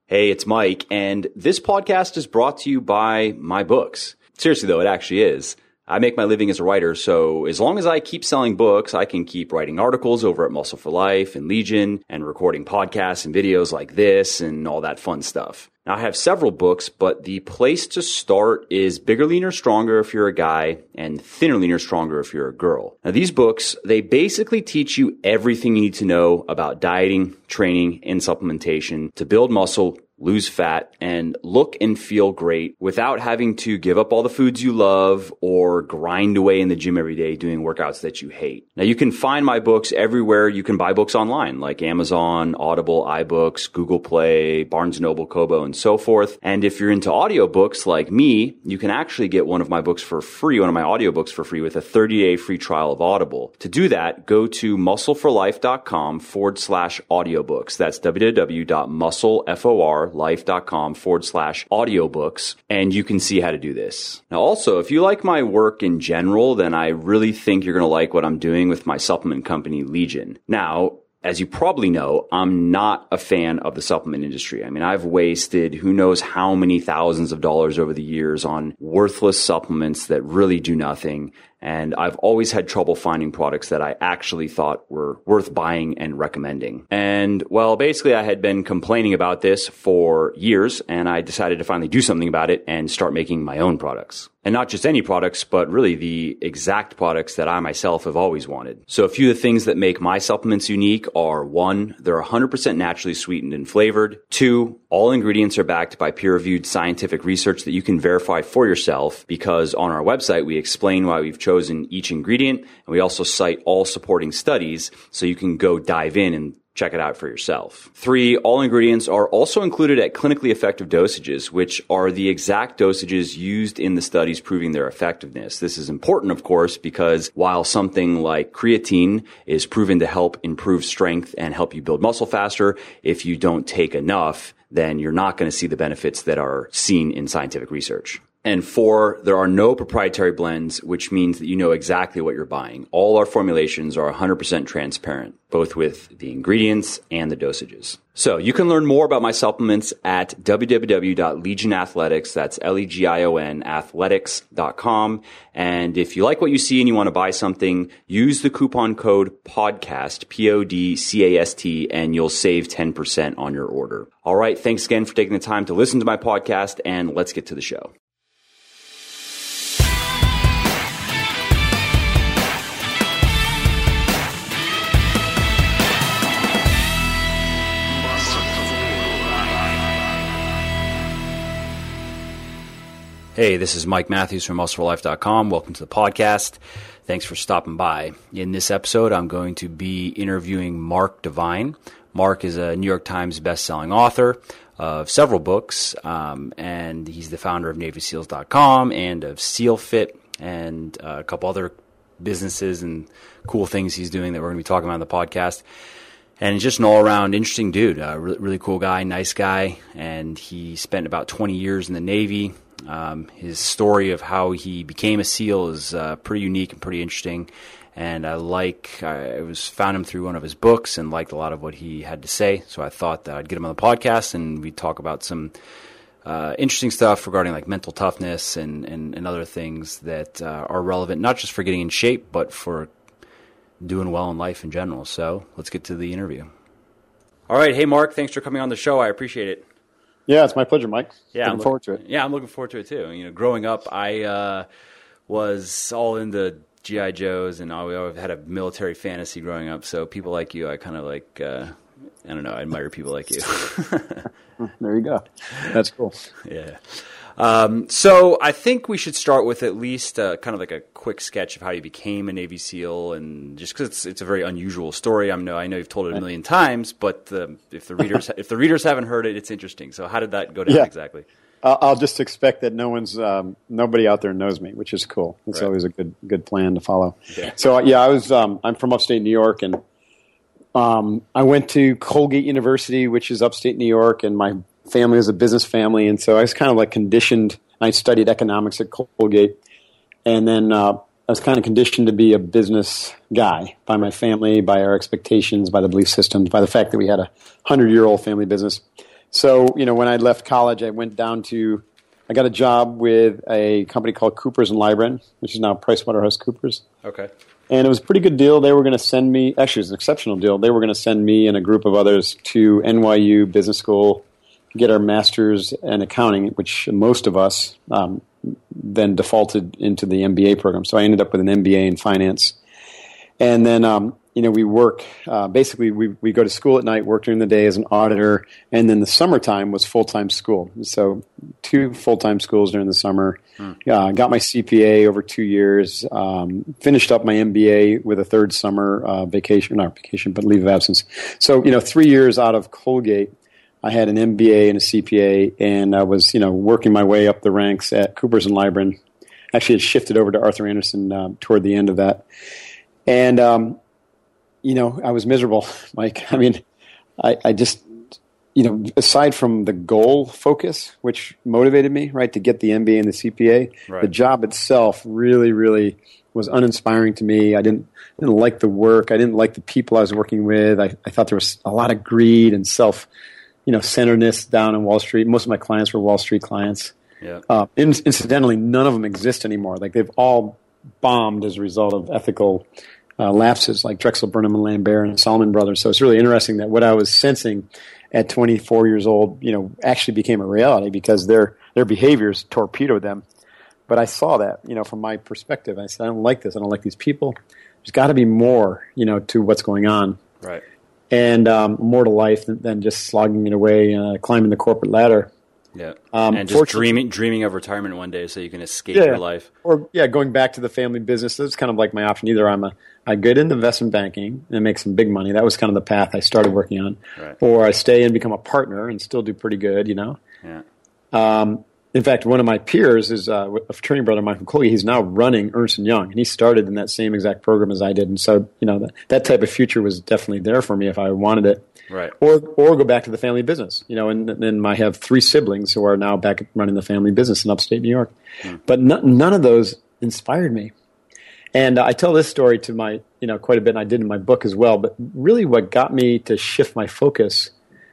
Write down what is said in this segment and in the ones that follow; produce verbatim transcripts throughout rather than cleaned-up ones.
Hey, it's Mike, and this podcast is brought to you by my books. Seriously, though, it actually is. I make my living as a writer, so as long as I keep selling books, I can keep writing articles over at Muscle for Life and Legion and recording podcasts and videos like this and all that fun stuff. Now, I have several books, but the place to start is Bigger, Leaner, Stronger if you're a guy and Thinner, Leaner, Stronger if you're a girl. Now, these books, they basically teach you everything you need to know about dieting, training, and supplementation to build muscle, lose fat, and look and feel great without having to give up all the foods you love or grind away in the gym every day doing workouts that you hate. Now, you can find my books everywhere you can buy books online, like Amazon, Audible, iBooks, Google Play, Barnes and Noble, Kobo, and so forth. And if you're into audiobooks like me, you can actually get one of my books for free, one of my audiobooks for free with a thirty-day free trial of Audible. To do that, go to muscleforlife.com forward slash audiobooks. That's www.musclefor life.com forward slash audiobooks, and you can see how to do this. Now, also, if you like my work in general, then I really think you're going to like what I'm doing with my supplement company, Legion. Now, as you probably know, I'm not a fan of the supplement industry. I mean, I've wasted who knows how many thousands of dollars over the years on worthless supplements that really do nothing. And I've always had trouble finding products that I actually thought were worth buying and recommending. And well, basically I had been complaining about this for years, and I decided to finally do something about it and start making my own products. And not just any products, but really the exact products that I myself have always wanted. So a few of the things that make my supplements unique are: one, they're one hundred percent naturally sweetened and flavored. Two, all ingredients are backed by peer-reviewed scientific research that you can verify for yourself, because on our website we explain why we've chosen each ingredient, and we also cite all supporting studies so you can go dive in and check it out for yourself. Three, all ingredients are also included at clinically effective dosages, which are the exact dosages used in the studies proving their effectiveness. This is important, of course, because while something like creatine is proven to help improve strength and help you build muscle faster, if you don't take enough, then you're not going to see the benefits that are seen in scientific research. And four, there are no proprietary blends, which means that you know exactly what you're buying. All our formulations are one hundred percent transparent, both with the ingredients and the dosages. So you can learn more about my supplements at w w w dot legion athletics, that's L E G I O N, athletics dot com. And if you like what you see and you want to buy something, use the coupon code PODCAST, P O D C A S T, and you'll save ten percent on your order. All right, thanks again for taking the time to listen to my podcast, and let's get to the show. Hey, this is Mike Matthews from muscle for life dot com. Welcome to the podcast. Thanks for stopping by. In this episode, I'm going to be interviewing Mark Divine. Mark is a New York Times best-selling author of several books, um, and he's the founder of Navy Seals dot com and of SealFit and uh, a couple other businesses and cool things he's doing that we're going to be talking about on the podcast. And he's just an all-around interesting dude, a really, really cool guy, nice guy, and he spent about twenty years in the Navy. Um, his story of how he became a SEAL is uh, pretty unique and pretty interesting, and I like, I was found him through one of his books and liked a lot of what he had to say, so I thought that I'd get him on the podcast and we'd talk about some uh, interesting stuff regarding like mental toughness and, and, and other things that uh, are relevant, not just for getting in shape, but for doing well in life in general. So let's get to the interview. All right. Hey, Mark, thanks for coming on the show. I appreciate it. Yeah, it's my pleasure, Mike. Yeah, looking I'm forward to it. Yeah, I'm looking forward to it too. You know, growing up, I uh, was all into G I Joes, and I always had a military fantasy growing up. So people like you, I kind of like, uh, I don't know, I admire people like you. There you go. That's cool. Yeah. Um, so I think we should start with at least uh, kind of like a quick sketch of how you became a Navy SEAL, and just because it's, it's a very unusual story. I know I know you've told it a million times, but um, if the readers if the readers haven't heard it, it's interesting. So how did that go down yeah. exactly? I'll, I'll just expect that no one's um, nobody out there knows me, which is cool. It's right. always a good good plan to follow. Yeah. So yeah, I was um, I'm from upstate New York, and um, I went to Colgate University, which is upstate New York, and my family was a business family, and so I was kind of like conditioned. I studied economics at Colgate, and then uh, I was kind of conditioned to be a business guy by my family, by our expectations, by the belief systems, by the fact that we had a hundred-year-old family business. So, you know, when I left college, I went down to, I got a job with a company called Coopers and Lybrand, which is now PricewaterhouseCoopers. Okay. And it was a pretty good deal. They were going to send me, actually, it was an exceptional deal. They were going to send me and a group of others to N Y U Business School, get our master's in accounting, which most of us um, then defaulted into the M B A program. So I ended up with an M B A in finance. And then, um, you know, we work, uh, basically we, we go to school at night, work during the day as an auditor, and then the summertime was full-time school. So two full-time schools during the summer. Hmm. Uh, got my C P A over two years, um, finished up my M B A with a third summer uh, vacation, not vacation, but leave of absence. So, you know, three years out of Colgate, I had an M B A and a C P A, and I was, you know, working my way up the ranks at Coopers and Lybrand. Actually, had shifted over to Arthur Andersen uh, toward the end of that. And, um, you know, I was miserable, Mike. I mean, I, I just, you know, aside from the goal focus, which motivated me, right, to get the M B A and the C P A, right. The job itself really, really was uninspiring to me. I didn't didn't like the work. I didn't like the people I was working with. I, I thought there was a lot of greed and self, you know, centeredness down in Wall Street. Most of my clients were Wall Street clients. Yeah. Uh, in, incidentally, none of them exist anymore. Like they've all bombed as a result of ethical Uh, lapses like Drexel Burnham and Lambert and Salomon Brothers. So it's really interesting that what I was sensing at twenty-four years old, you know, actually became a reality because their their behaviors torpedoed them. But I saw that, you know, from my perspective. I said, I don't like this. I don't like these people. There's got to be more, you know, to what's going on. Right. And um, more to life than, than just slogging it away, uh, climbing the corporate ladder. Yeah, um, and just dreaming dreaming of retirement one day so you can escape yeah, your life. Or, yeah, going back to the family business. That's kind of like my option. Either I'm a, I get into investment banking and make some big money. That was kind of the path I started working on. Right. Or I stay and become a partner and still do pretty good, you know. Yeah. Um, in fact, one of my peers is uh, a fraternity brother of mine from Colgate. He's now running Ernst and Young, and he started in that same exact program as I did. And so, you know, that, that type of future was definitely there for me if I wanted it. Right. Or or go back to the family business, you know, and then I have three siblings who are now back running the family business in upstate New York. Hmm. But no, none of those inspired me. And uh, I tell this story to my, you know, quite a bit, and I did in my book as well. But really what got me to shift my focus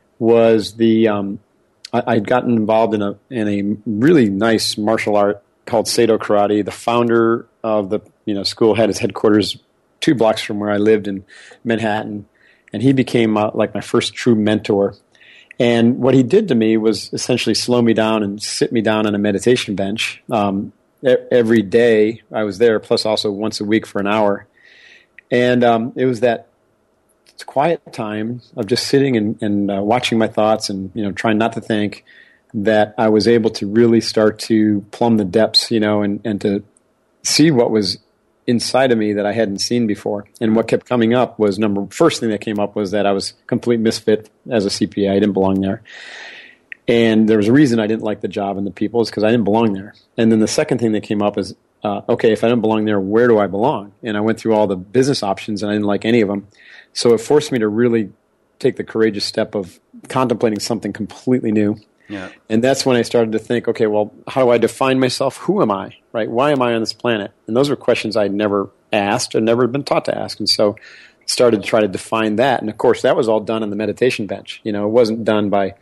was the, um, I, I'd gotten involved in a in a really nice martial art called Seido Karate. The founder of the, you know, school had his headquarters two blocks from where I lived in Manhattan. And he became uh, like my first true mentor. And what he did to me was essentially slow me down and sit me down on a meditation bench. Um, every day I was there, plus also once a week for an hour. And um, it was that quiet time of just sitting and, and uh, watching my thoughts and, you know, trying not to think, that I was able to really start to plumb the depths, you know, and, and to see what was inside of me that I hadn't seen before. And what kept coming up was, number first thing that came up was that I was a complete misfit as a C P A. I didn't belong there. And there was a reason I didn't like the job and the people, is because I didn't belong there. And then the second thing that came up is, uh, okay, if I don't belong there, where do I belong? And I went through all the business options and I didn't like any of them. So it forced me to really take the courageous step of contemplating something completely new. Yeah. And that's when I started to think, okay, well, how do I define myself? Who am I, right? Why am I on this planet? And those were questions I'd never asked or never been taught to ask. And so I started to try to define that. And, of course, that was all done on the meditation bench. You know, it wasn't done by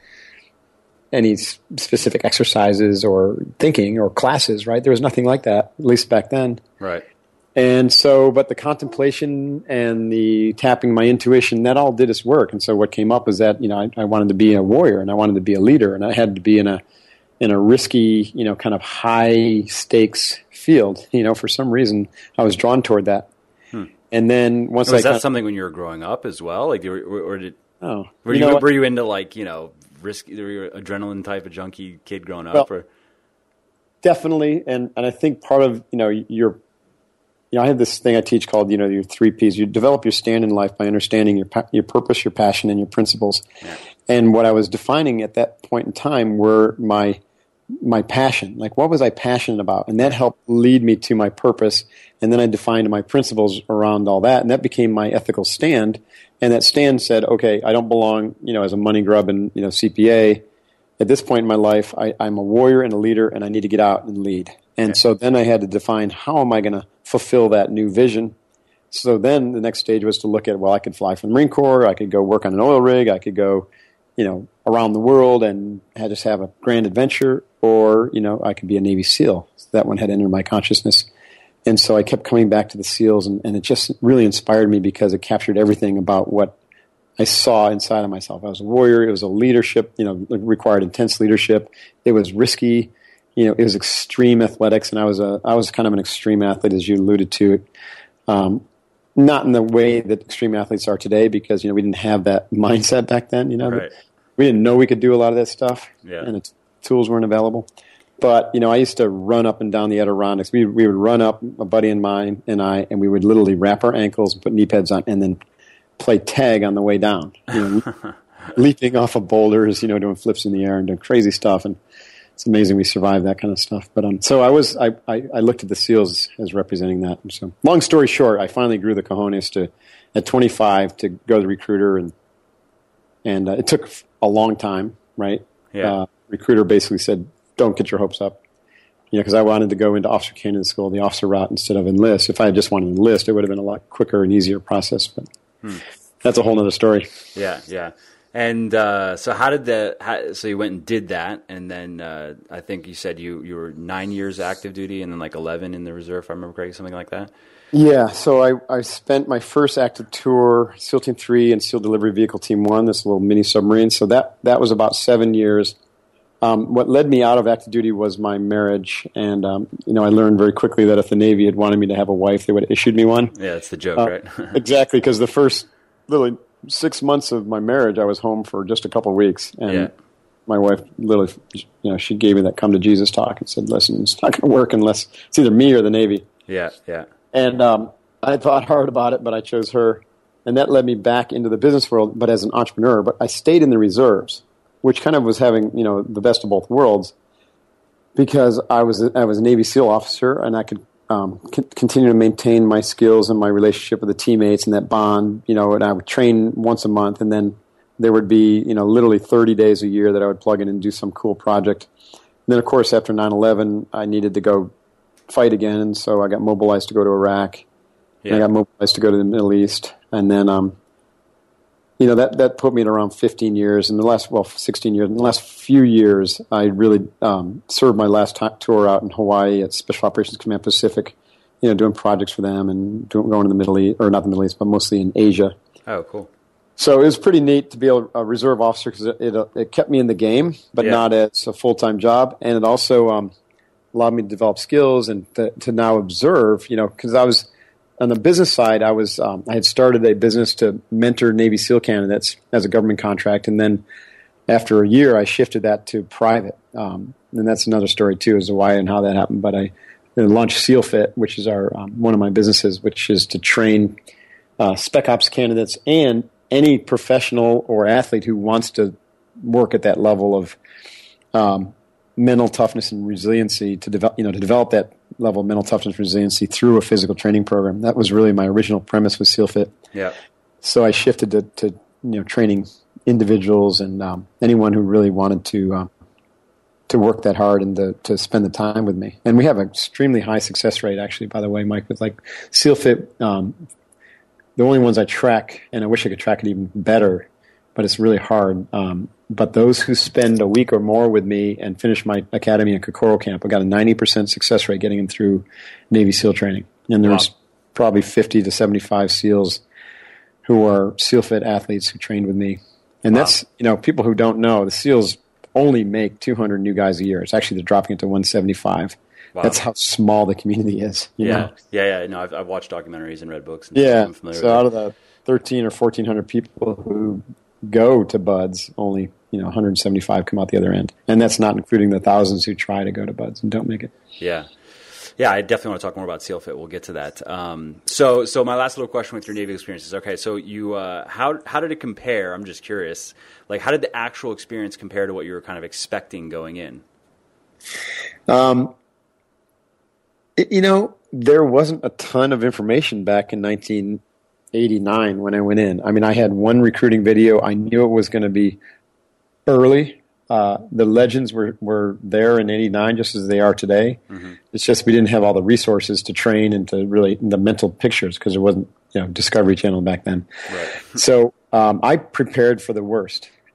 any specific exercises or thinking or classes, right? There was nothing like that, at least back then. Right. And so, but the contemplation and the tapping my intuition, that all did its work. And so what came up was that, you know, I, I wanted to be a warrior and I wanted to be a leader, and I had to be in a in a risky, you know, kind of high stakes field. You know, for some reason I was drawn toward that. Hmm. And then once was I that got, something when you were growing up as well? Like, or, or did oh, were you, you know were you into, like, you know, risky, were you an adrenaline type of junkie kid growing up? Well, or? Definitely, and and I think part of, you know, your You know, I have this thing I teach called, you know, your three Ps. You develop your stand in life by understanding your your purpose, your passion, and your principles. Yeah. And what I was defining at that point in time were my my passion. Like, what was I passionate about? And that helped lead me to my purpose. And then I defined my principles around all that, and that became my ethical stand. And that stand said, okay, I don't belong, you know, as a money grub and, you know, C P A. At this point in my life, I, I'm a warrior and a leader, and I need to get out and lead. And okay. So then I had to define, how am I going to fulfill that new vision? So then the next stage was to look at, well, I could fly for the Marine Corps, I could go work on an oil rig, I could go, you know, around the world and had just have a grand adventure, or, you know, I could be a Navy SEAL. So that one had entered my consciousness. And so I kept coming back to the SEALs, and, and it just really inspired me because it captured everything about what I saw inside of myself. I was a warrior. It was a leadership, you know, it required intense leadership. It was risky. You know, it was extreme athletics, and I was a, I was kind of an extreme athlete, as you alluded to. Um, not in the way that extreme athletes are today, because, you know, we didn't have that mindset back then, you know. Right. We didn't know we could do a lot of that stuff, yeah. and the t- tools weren't available. But, you know, I used to run up and down the Adirondacks. We, we would run up, a buddy of mine and I, and we would literally wrap our ankles and put knee pads on and then play tag on the way down, you know, leaping off of boulders, you know, doing flips in the air and doing crazy stuff. And it's amazing we survived that kind of stuff. But um, so I was, I, I, I looked at the SEALs as, as representing that. And so, long story short, I finally grew the cojones to, at twenty-five, to go to the recruiter, and and uh, it took a long time, right? Yeah. Uh, recruiter basically said, "Don't get your hopes up," you know, because I wanted to go into officer candidate school, the officer route, instead of enlist. If I had just wanted to enlist, it would have been a lot quicker and easier process. But hmm. that's a whole other story. Yeah, yeah. And uh, so how did the how, so you went and did that, and then uh, I think you said you, you were nine years active duty and then like eleven in the reserve, if I remember correctly, something like that? Yeah, so I, I spent my first active tour, SEAL Team three and SEAL Delivery Vehicle Team one, this little mini submarine. So that, that was about seven years. Um, what led me out of active duty was my marriage, and um, you know, I learned very quickly that if the Navy had wanted me to have a wife, they would have issued me one. Yeah, that's the joke, uh, right? Exactly, because the first literally six months of my marriage, I was home for just a couple of weeks, and yeah. my wife literally, you know, she gave me that come to Jesus talk and said, "Listen, it's not going to work unless it's either me or the Navy." Yeah, yeah. And um, I thought hard about it, but I chose her, and that led me back into the business world, but as an entrepreneur. But I stayed in the reserves, which kind of was having, you know, the best of both worlds, because I was I was a Navy SEAL officer, and I could um, c- continue to maintain my skills and my relationship with the teammates and that bond, you know. And I would train once a month, and then there would be, you know, literally thirty days a year that I would plug in and do some cool project. And then, of course, after nine eleven, I needed to go fight again, and so I got mobilized to go to Iraq. Yeah. And I got mobilized to go to the Middle East, and then, um, you know, that, that put me at around fifteen years. In the last, well, sixteen years. In the last few years, I really um, served my last t- tour out in Hawaii at Special Operations Command Pacific, you know, doing projects for them and doing, going to the Middle East, or not the Middle East, but mostly in Asia. Oh, cool. So it was pretty neat to be a, a reserve officer, because it, it, it kept me in the game, but yeah. not as a full-time job. And it also um, allowed me to develop skills and to, to now observe, you know, because I was... On the business side, I was um, I had started a business to mentor Navy SEAL candidates as a government contract, and then after a year, I shifted that to private, um, and that's another story too, as to why and how that happened. But I launched SEALFit, which is our um, one of my businesses, which is to train uh, Spec Ops candidates and any professional or athlete who wants to work at that level of um, mental toughness and resiliency to develop, you know, to develop that level of mental toughness and resiliency through a physical training program. That was really my original premise with SEALFit. Yeah. So I shifted to, to you know, training individuals and um, anyone who really wanted to uh, to work that hard and to, to spend the time with me. And we have an extremely high success rate, actually, by the way, Mike, with like SEALFit. Um, the only ones I track, and I wish I could track it even better, but it's really hard. Um, but those who spend a week or more with me and finish my academy and Kokoro camp, I got a ninety percent success rate getting them through Navy SEAL training. And there's wow. probably fifty to seventy-five SEALs who are SEALFit athletes who trained with me. And wow. that's, you know, people who don't know, the SEALs only make two hundred new guys a year. It's actually, they're dropping it to one seventy-five. Wow. That's how small the community is. You yeah, know? yeah, yeah. No, I've, I've watched documentaries and read books. And yeah, I'm familiar so with out it. of the thirteen or fourteen hundred people who go to BUD/S, only, you know, one hundred seventy-five come out the other end. And that's not including the thousands who try to go to BUD/S and don't make it. Yeah. Yeah, I definitely want to talk more about SEALFit. We'll get to that. Um, so so my last little question with your Navy experiences. Okay, so you uh, how how did it compare? I'm just curious. Like, how did the actual experience compare to what you were kind of expecting going in? Um, it, you know, there wasn't a ton of information back in nineteen eighty-nine when I went in. I mean, I had one recruiting video. I knew it was going to be early. Uh, the legends were, were there in eighty-nine just as they are today. Mm-hmm. It's just we didn't have all the resources to train and to really, the mental pictures, because there wasn't, you know, Discovery Channel back then. Right. So um, I prepared for the worst.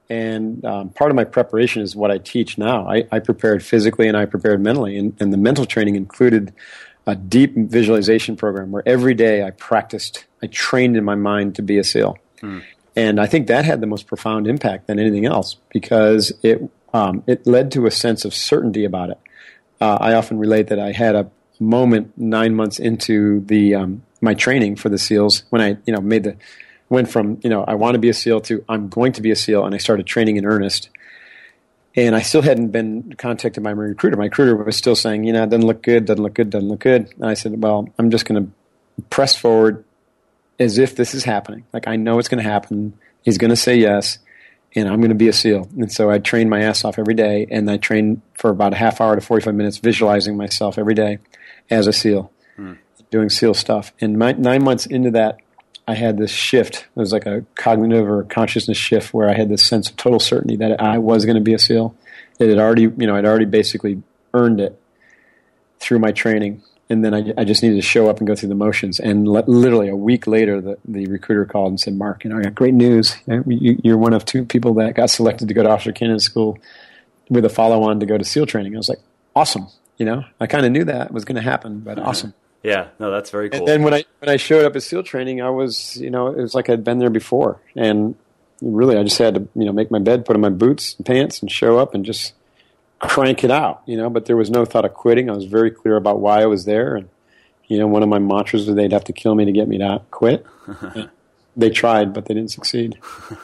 And um, part of my preparation is what I teach now. I, I prepared physically and I prepared mentally. And, and the mental training included a deep visualization program where every day I practiced, I trained in my mind to be a SEAL. Hmm. And I think that had the most profound impact than anything else because it um, it led to a sense of certainty about it. Uh, I often relate that I had a moment nine months into the um, my training for the SEALs when I you know made the went from you know I want to be a SEAL to I'm going to be a SEAL, and I started training in earnest. And I still hadn't been contacted by my recruiter. My recruiter was still saying, you know, it doesn't look good, doesn't look good, doesn't look good. And I said, well, I'm just going to press forward as if this is happening. Like I know it's going to happen. He's going to say yes, and I'm going to be a SEAL. And so I trained my ass off every day, and I trained for about a half hour to forty-five minutes visualizing myself every day as a SEAL, hmm. doing SEAL stuff. And my, nine months into that, I had this shift. It was like a cognitive or consciousness shift where I had this sense of total certainty that I was going to be a SEAL. It had already, you know, I'd already basically earned it through my training. And then I, I just needed to show up and go through the motions. And le- literally a week later, the, the recruiter called and said, Mark, you know, I got great news. You, you're one of two people that got selected to go to Officer Candidate School with a follow-on to go to SEAL training. I was like, awesome. You know, I kind of knew that was going to happen, but uh-huh. awesome. Yeah, no, that's very cool. And then when I when I showed up at SEAL training, I was, you know, it was like I'd been there before. And really, I just had to, you know, make my bed, put on my boots and pants, and show up and just crank it out, you know. But there was no thought of quitting. I was very clear about why I was there. And, you know, one of my mantras was they'd have to kill me to get me to quit. They tried, but they didn't succeed.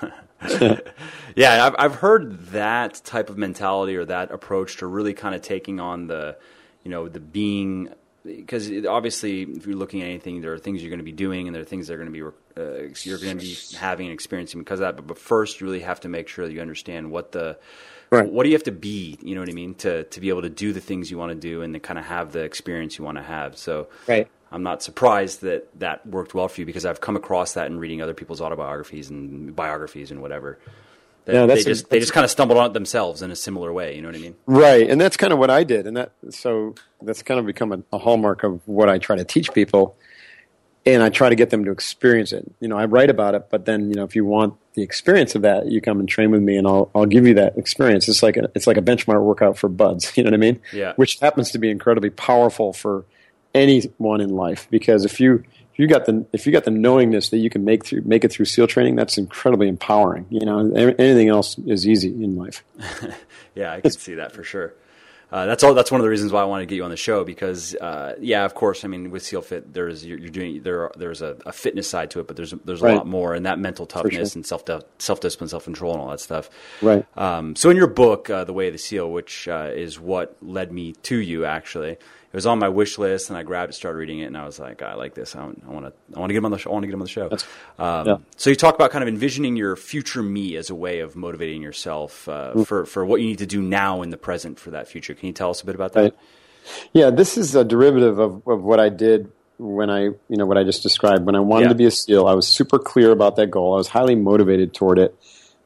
Yeah, I've I've heard that type of mentality or that approach to really kind of taking on the, you know, the being. Because obviously, if you're looking at anything, there are things you're going to be doing, and there are things that are going to be uh, you're going to be having and experiencing because of that. But, but first, you really have to make sure that you understand what the right. what do you have to be. You know what I mean? To to be able to do the things you want to do and to kind of have the experience you want to have. So right. I'm not surprised that that worked well for you because I've come across that in reading other people's autobiographies and biographies and whatever. That yeah, that's they just a, they just kind of stumbled on it themselves in a similar way. You know what I mean? Right, and that's kind of what I did, and that so that's kind of become a, a hallmark of what I try to teach people, and I try to get them to experience it. You know, I write about it, but then you know, if you want the experience of that, you come and train with me, and I'll I'll give you that experience. It's like a, it's like a benchmark workout for buds. You know what I mean? Yeah. Which happens to be incredibly powerful for anyone in life because if you If you got the if you got the knowingness that you can make through make it through SEAL training, that's incredibly empowering. You know, anything else is easy in life. Yeah, I can see that for sure. Uh, that's all. That's one of the reasons why I wanted to get you on the show because, uh, yeah, of course. I mean, with SEAL Fit, there's you're, you're doing there. Are, there's a, a fitness side to it, but there's there's a right. lot more, and that mental toughness sure. and self self discipline, self control, and all that stuff. Right. Um, so, in your book, uh, The Way of the SEAL, which uh, is what led me to you, actually. It was on my wish list, and I grabbed it, started reading it, and I was like, I like this. I want to, I want to get him on the show. I want to get him on the show. Um, yeah. So you talk about kind of envisioning your future me as a way of motivating yourself uh, mm-hmm. for for what you need to do now in the present for that future. Can you tell us a bit about that? Right. Yeah, this is a derivative of, of what I did when I, you know, what I just described. When I wanted yeah. to be a SEAL, I was super clear about that goal. I was highly motivated toward it.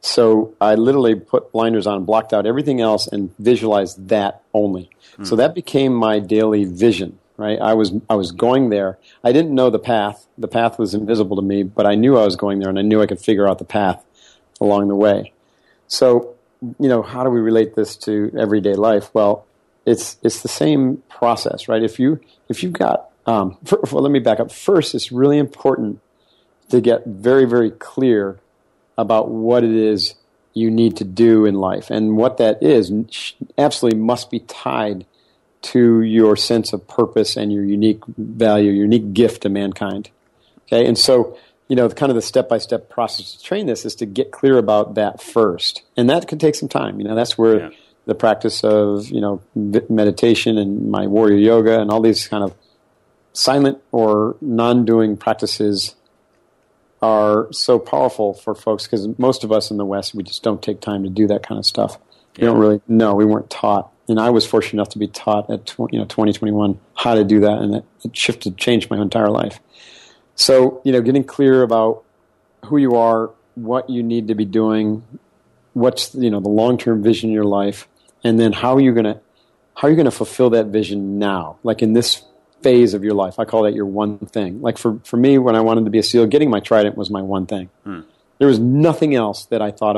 So I literally put blinders on, blocked out everything else, and visualized that only. Mm. So that became my daily vision, right? I was I was going there. I didn't know the path. The path was invisible to me, but I knew I was going there, and I knew I could figure out the path along the way. So, you know, how do we relate this to everyday life? Well, it's it's the same process, right? If you if you've got, um, for, well, let me back up. First, it's really important to get very very clear about what it is you need to do in life. And what that is absolutely must be tied to your sense of purpose and your unique value, your unique gift to mankind. Okay, and so, you know, kind of the step-by-step process to train this is to get clear about that first. And that can take some time. You know, that's where yeah. the practice of, you know, meditation and my warrior yoga and all these kind of silent or non-doing practices are so powerful for folks because most of us in the West, we just don't take time to do that kind of stuff. We yeah. don't really know. We weren't taught. And I was fortunate enough to be taught at tw- you know twenty twenty-one how to do that, and it, it shifted, changed my entire life. So, you know, getting clear about who you are, what you need to be doing, what's, you know, the long-term vision in your life, and then how are you going to how are you going to fulfill that vision now, like in this phase of your life. I call that your one thing. Like for, for me, when I wanted to be a SEAL, getting my trident was my one thing. Hmm. There was nothing else that I thought about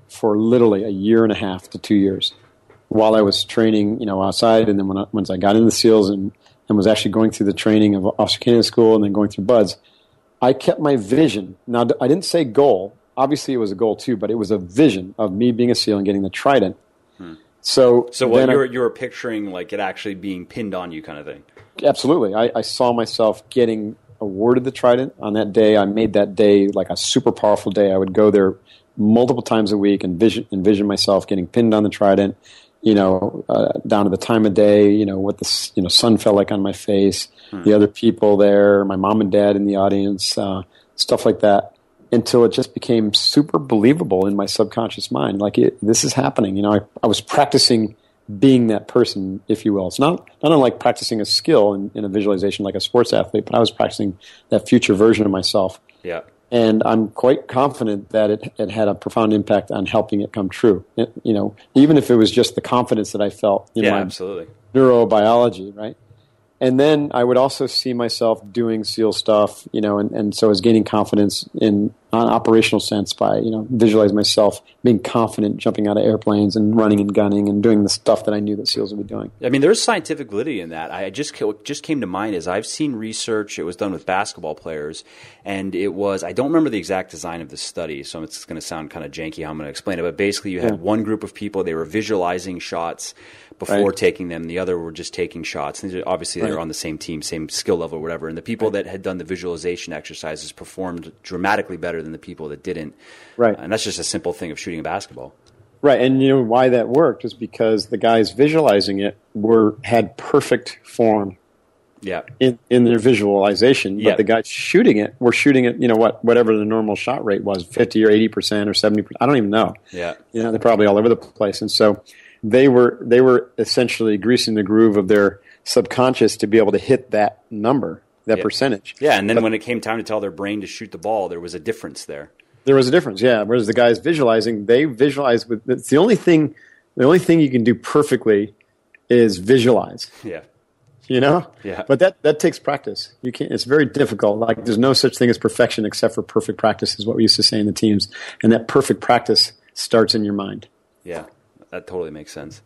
for literally a year and a half to two years while I was training, you know, outside. And then when I, once I got into the SEALs and, and was actually going through the training of Officer Candidate School and then going through BUD/S, I kept my vision. Now, I didn't say goal. Obviously, it was a goal too, but it was a vision of me being a SEAL and getting the Trident. Hmm. So, so what you were, you were picturing, like it actually being pinned on you kind of thing? Absolutely. I, I saw myself getting awarded the Trident on that day. I made that day like a super powerful day. I would go there multiple times a week and vision, envision myself getting pinned on the Trident, you know, uh, down to the time of day, you know, what the you know sun felt like on my face, hmm. the other people there, my mom and dad in the audience, uh, stuff like that, until it just became super believable in my subconscious mind. Like, it, this is happening. You know, I, I was practicing being that person, if you will. It's not, not unlike practicing a skill in, in a visualization like a sports athlete, but I was practicing that future version of myself. Yeah. And I'm quite confident that it, it had a profound impact on helping it come true. It, you know, even if it was just the confidence that I felt in yeah, my absolutely. neurobiology, right? And then I would also see myself doing SEAL stuff, you know, and, and so I was gaining confidence in an operational sense by, you know, visualize myself being confident jumping out of airplanes and running and gunning and doing the stuff that I knew that SEALs would be doing. I mean, there's scientific validity in that. I just what just came to mind is I've seen research. It was done with basketball players, and it was, I don't remember the exact design of the study, so it's going to sound kind of janky how I'm going to explain it, but basically you had yeah. one group of people, they were visualizing shots before right. taking them. The other were just taking shots. And obviously, they were on the same team, same skill level, or whatever. And the people right. that had done the visualization exercises performed dramatically better than the people that didn't. Right. And that's just a simple thing of shooting a basketball. Right. And you know why that worked is because the guys visualizing it were had perfect form. Yeah. In, in their visualization, but yeah. the guys shooting it were shooting it, you know, what whatever the normal shot rate was, fifty or eighty percent or seventy percent. I don't even know. Yeah. You know, they're probably all over the place. And so they were they were essentially greasing the groove of their subconscious to be able to hit that number, that yeah. percentage. Yeah, and then but when it came time to tell their brain to shoot the ball, there was a difference there. There was a difference, yeah. Whereas the guys visualizing, they visualize with it's the only thing the only thing you can do perfectly is visualize. Yeah. You know? Yeah. But that, that takes practice. You can't it's very difficult. Like there's no such thing as perfection except for perfect practice is what we used to say in the teams. And that perfect practice starts in your mind. Yeah. That totally makes sense.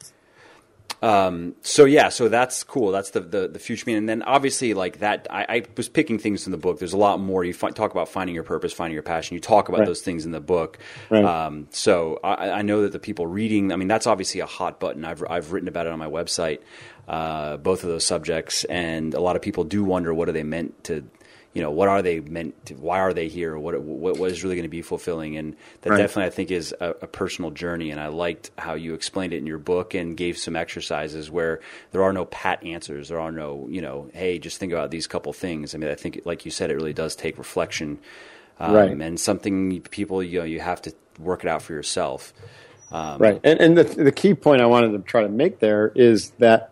Um, so yeah, so that's cool. That's the, the, the future me. And then obviously like that, I, I was picking things in the book. There's a lot more. You fi- talk about finding your purpose, finding your passion. You talk about right. those things in the book. Right. Um, so I, I know that the people reading, I mean, that's obviously a hot button. I've, I've written about it on my website, uh, both of those subjects. And a lot of people do wonder, what are they meant to, you know, what are they meant to, why are they here? What, what, what is really going to be fulfilling? And that right. definitely, I think, is a, a personal journey. And I liked how you explained it in your book and gave some exercises where there are no pat answers. There are no, you know, hey, just think about these couple things. I mean, I think, like you said, it really does take reflection. Um, right. And something people, you know, you have to work it out for yourself. Um, right. And, and the, the key point I wanted to try to make there is that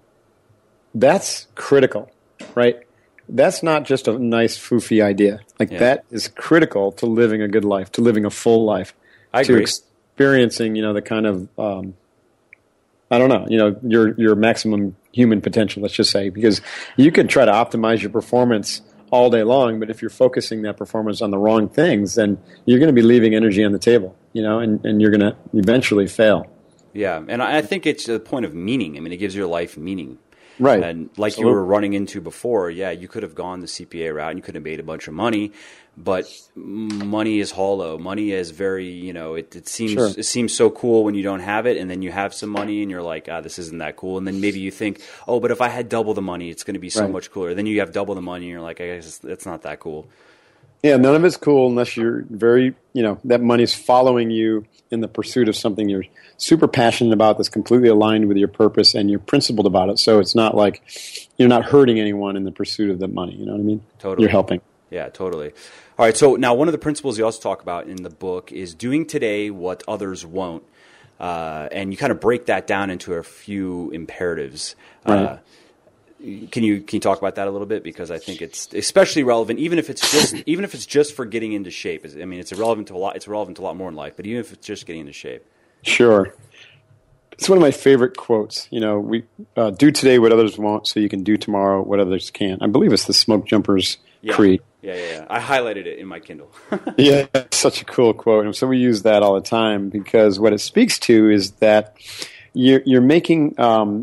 that's critical, right? That's not just a nice foofy idea. Like yeah. that is critical to living a good life, to living a full life, I to agree. experiencing, you know, the kind of, um, I don't know, you know, your your maximum human potential. Let's just say, because you can try to optimize your performance all day long, but if you're focusing that performance on the wrong things, then you're going to be leaving energy on the table, you know, and, and you're going to eventually fail. Yeah, and I think it's the point of meaning. I mean, it gives your life meaning. Right. And like Absolutely. You were running into before, yeah, you could have gone the C P A route and you could have made a bunch of money, but money is hollow. Money is very, you know, it, it seems sure. it seems so cool when you don't have it, and then you have some money and you're like, ah, this isn't that cool. And then maybe you think, oh, but if I had double the money, it's going to be so right. much cooler. Then you have double the money and you're like, I guess it's not that cool. Yeah, none of it's cool unless you're very, you know, that money's following you in the pursuit of something you're super passionate about that's completely aligned with your purpose and you're principled about it. So it's not like you're not hurting anyone in the pursuit of the money. You know what I mean? Totally. You're helping. Yeah, totally. All right, so now one of the principles you also talk about in the book is doing today what others won't. Uh, and you kind of break that down into a few imperatives. Right. Uh, Can you can you talk about that a little bit, because I think it's especially relevant, even if it's just even if it's just for getting into shape. I mean, it's irrelevant to a lot. It's relevant to a lot more in life, but even if it's just getting into shape. Sure, it's one of my favorite quotes. You know, we uh, do today what others won't, so you can do tomorrow what others can't. I believe it's the Smoke Jumpers yeah. creed. Yeah, yeah, yeah. I highlighted it in my Kindle. Yeah, it's such a cool quote. And so we use that all the time because what it speaks to is that you're, you're making, um,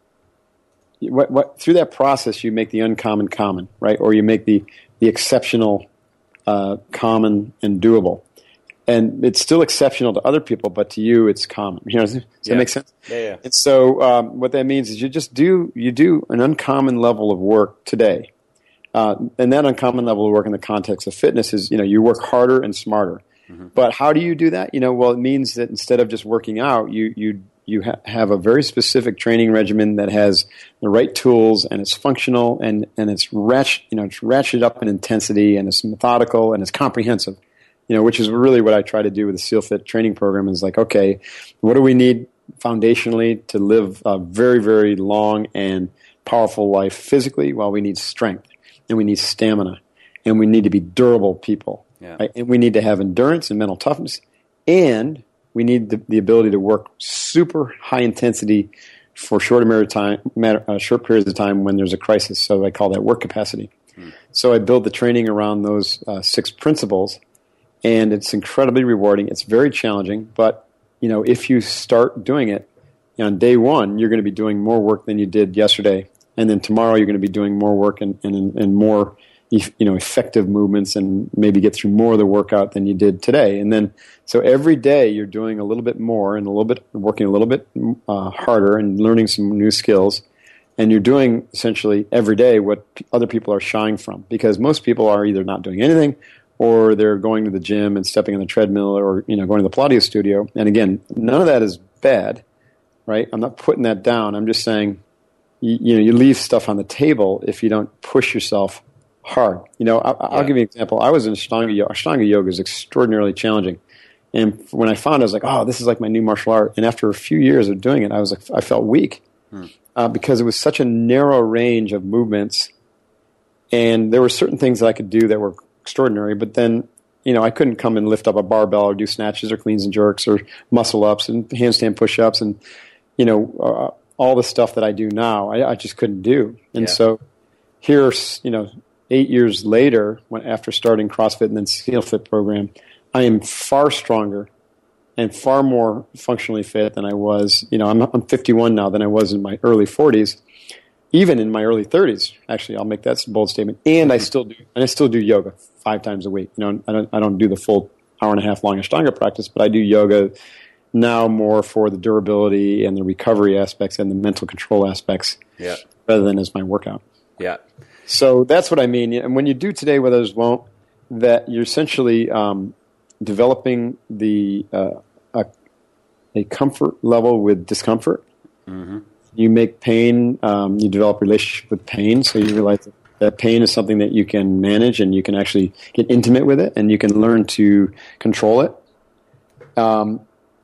what, what, through that process, you make the uncommon common, right? Or you make the, the exceptional uh, common and doable. And it's still exceptional to other people, but to you, it's common. You know, does yeah. that make sense? Yeah, yeah. And so um, what that means is you just do, you do an uncommon level of work today. Uh, and that uncommon level of work in the context of fitness is, you know, you work harder and smarter. Mm-hmm. But how do you do that? You know, well, it means that instead of just working out, you you you ha- have a very specific training regimen that has the right tools and it's functional and and it's ratchet, you know, it's ratcheted up in intensity and it's methodical and it's comprehensive. You know, which is really what I try to do with the SEALFIT training program. Is like, okay, what do we need foundationally to live a very very long and powerful life physically? Well, we need strength. And we need stamina, and we need to be durable people, yeah. right? And we need to have endurance and mental toughness, and we need the, the ability to work super high intensity for short, of time, matter, uh, short periods of time when there's a crisis. So I call that work capacity. Hmm. So I build the training around those uh, six principles, and it's incredibly rewarding. It's very challenging, but you know, if you start doing it on day one, you're going to be doing more work than you did yesterday. And then tomorrow you're going to be doing more work and, and, and more, you know, effective movements and maybe get through more of the workout than you did today. And then, so every day you're doing a little bit more and a little bit, working a little bit uh, harder and learning some new skills. And you're doing essentially every day what other people are shying from. Because most people are either not doing anything or they're going to the gym and stepping on the treadmill or, you know, going to the Pilates studio. And again, none of that is bad, right? I'm not putting that down. I'm just saying, you know, you leave stuff on the table if you don't push yourself hard. You know, I, I'll yeah. give you an example. I was in Ashtanga yoga. Ashtanga yoga is extraordinarily challenging. And when I found it, I was like, oh, this is like my new martial art. And after a few years of doing it, I was like, I felt weak hmm. uh, because it was such a narrow range of movements. And there were certain things that I could do that were extraordinary. But then, you know, I couldn't come and lift up a barbell or do snatches or cleans and jerks or muscle ups and handstand push-ups and, you know, uh, all the stuff that I do now, I, I just couldn't do. And yeah. so here, you know, eight years later, when after starting CrossFit and then SEALFIT program, I am far stronger and far more functionally fit than I was. You know, I'm, I'm fifty-one now than I was in my early forties, even in my early thirties. Actually, I'll make that bold statement. And I still do, and I still do yoga five times a week. You know, I don't, I don't do the full hour and a half long Ashtanga practice, but I do yoga now more for the durability and the recovery aspects and the mental control aspects yeah. rather than as my workout. Yeah. So that's what I mean. And when you do today what others won't, that you're essentially um, developing the uh, a, a comfort level with discomfort. Mm-hmm. You make pain, um, you develop a relationship with pain, so you realize that, that pain is something that you can manage and you can actually get intimate with it and you can learn to control it. Um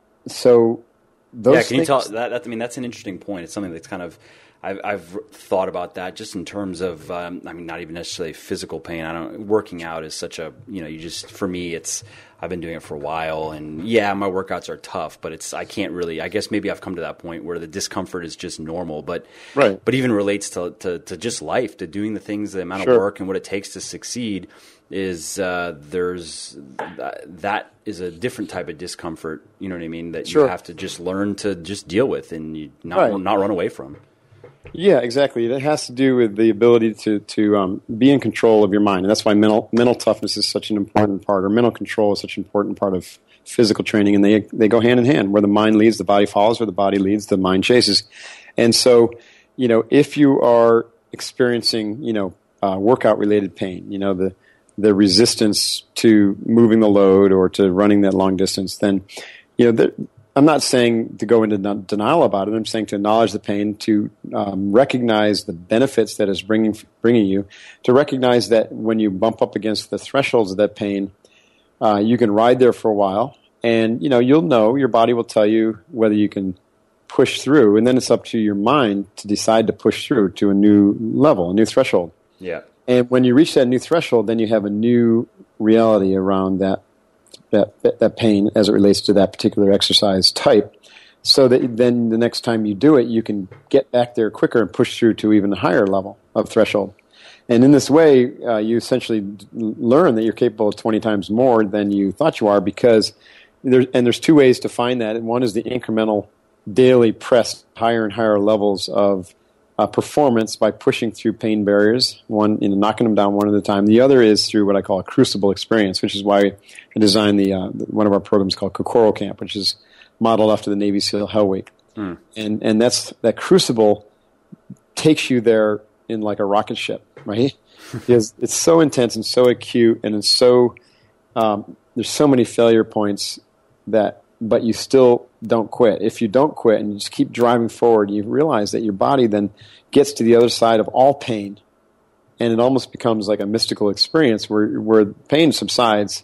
So those yeah, can you things, tell that, that? I mean, that's an interesting point. It's something that's kind of I've, I've thought about that just in terms of um, I mean, not even necessarily physical pain. I don't. Working out is such a you know, you just for me, it's I've been doing it for a while, and yeah, my workouts are tough, but it's I can't really. I guess maybe I've come to that point where the discomfort is just normal, but right. But even relates to to, to just life, to doing the things, the amount sure. of work and what it takes to succeed. Is uh, there's uh, that is a different type of discomfort, you know what I mean, that sure. you have to just learn to just deal with and you not right. not run away from. Yeah, exactly. It has to do with the ability to to um, be in control of your mind, and that's why mental mental toughness is such an important part, or mental control is such an important part of physical training, and they they go hand in hand. Where the mind leads, the body follows. Where the body leads, the mind chases. And so, you know, if you are experiencing, you know, uh, workout related pain, you know, the the resistance to moving the load or to running that long distance, then, you know, there, I'm not saying to go into denial about it. I'm saying to acknowledge the pain, to um, recognize the benefits that it's bringing bringing you, to recognize that when you bump up against the thresholds of that pain, uh, you can ride there for a while, and, you know, you'll know, your body will tell you whether you can push through, and then it's up to your mind to decide to push through to a new level, a new threshold. Yeah. And when you reach that new threshold, then you have a new reality around that that that pain as it relates to that particular exercise type, so that then the next time you do it, you can get back there quicker and push through to even a higher level of threshold. And in this way, uh, you essentially d- learn that you're capable of twenty times more than you thought you are, because there's, and there's two ways to find that. And one is the incremental daily press higher and higher levels of uh, performance by pushing through pain barriers, one, you know, knocking them down one at a time. The other is through what I call a crucible experience, which is why I designed the uh, one of our programs called Kokoro Camp, which is modeled after the Navy SEAL Hell Week. Mm. And and that's that crucible takes you there in like a rocket ship, right? Because it's so intense and so acute, and it's so um, there's so many failure points that, but you still don't quit. If you don't quit and you just keep driving forward, you realize that your body then gets to the other side of all pain, and it almost becomes like a mystical experience where where pain subsides.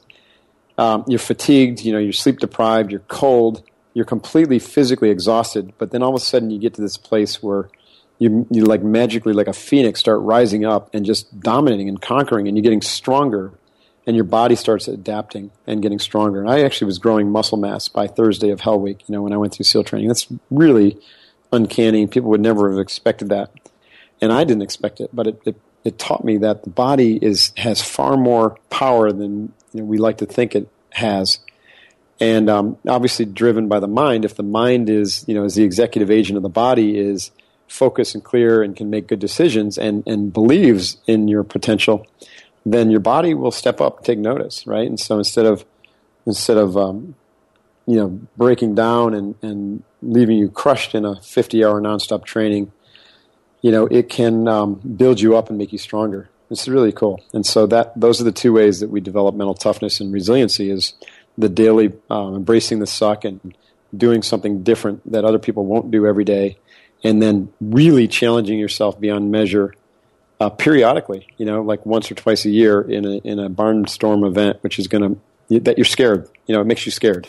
Um, you're fatigued, you know, you're sleep deprived, you're cold, you're completely physically exhausted, but then all of a sudden you get to this place where you you like magically, like a phoenix, start rising up and just dominating and conquering, and you're getting stronger, and your body starts adapting and getting stronger. And I actually was growing muscle mass by Thursday of Hell Week, you know, when I went through SEAL training. That's really uncanny. People would never have expected that. And I didn't expect it, but it, it, it taught me that the body is has far more power than, you know, we like to think it has. And um, obviously driven by the mind. If the mind is, you know, as the executive agent of the body, is focused and clear and can make good decisions and, and believes in your potential, then your body will step up and take notice, right? And so instead of instead of um, you know, breaking down and, and leaving you crushed in a fifty-hour nonstop training, you know, it can um, build you up and make you stronger. It's really cool. And so that those are the two ways that we develop mental toughness and resiliency: is the daily um, embracing the suck and doing something different that other people won't do every day, and then really challenging yourself beyond measure uh, periodically, you know, like once or twice a year in a in a barnstorm event, which is going to, that you're scared, you know, it makes you scared.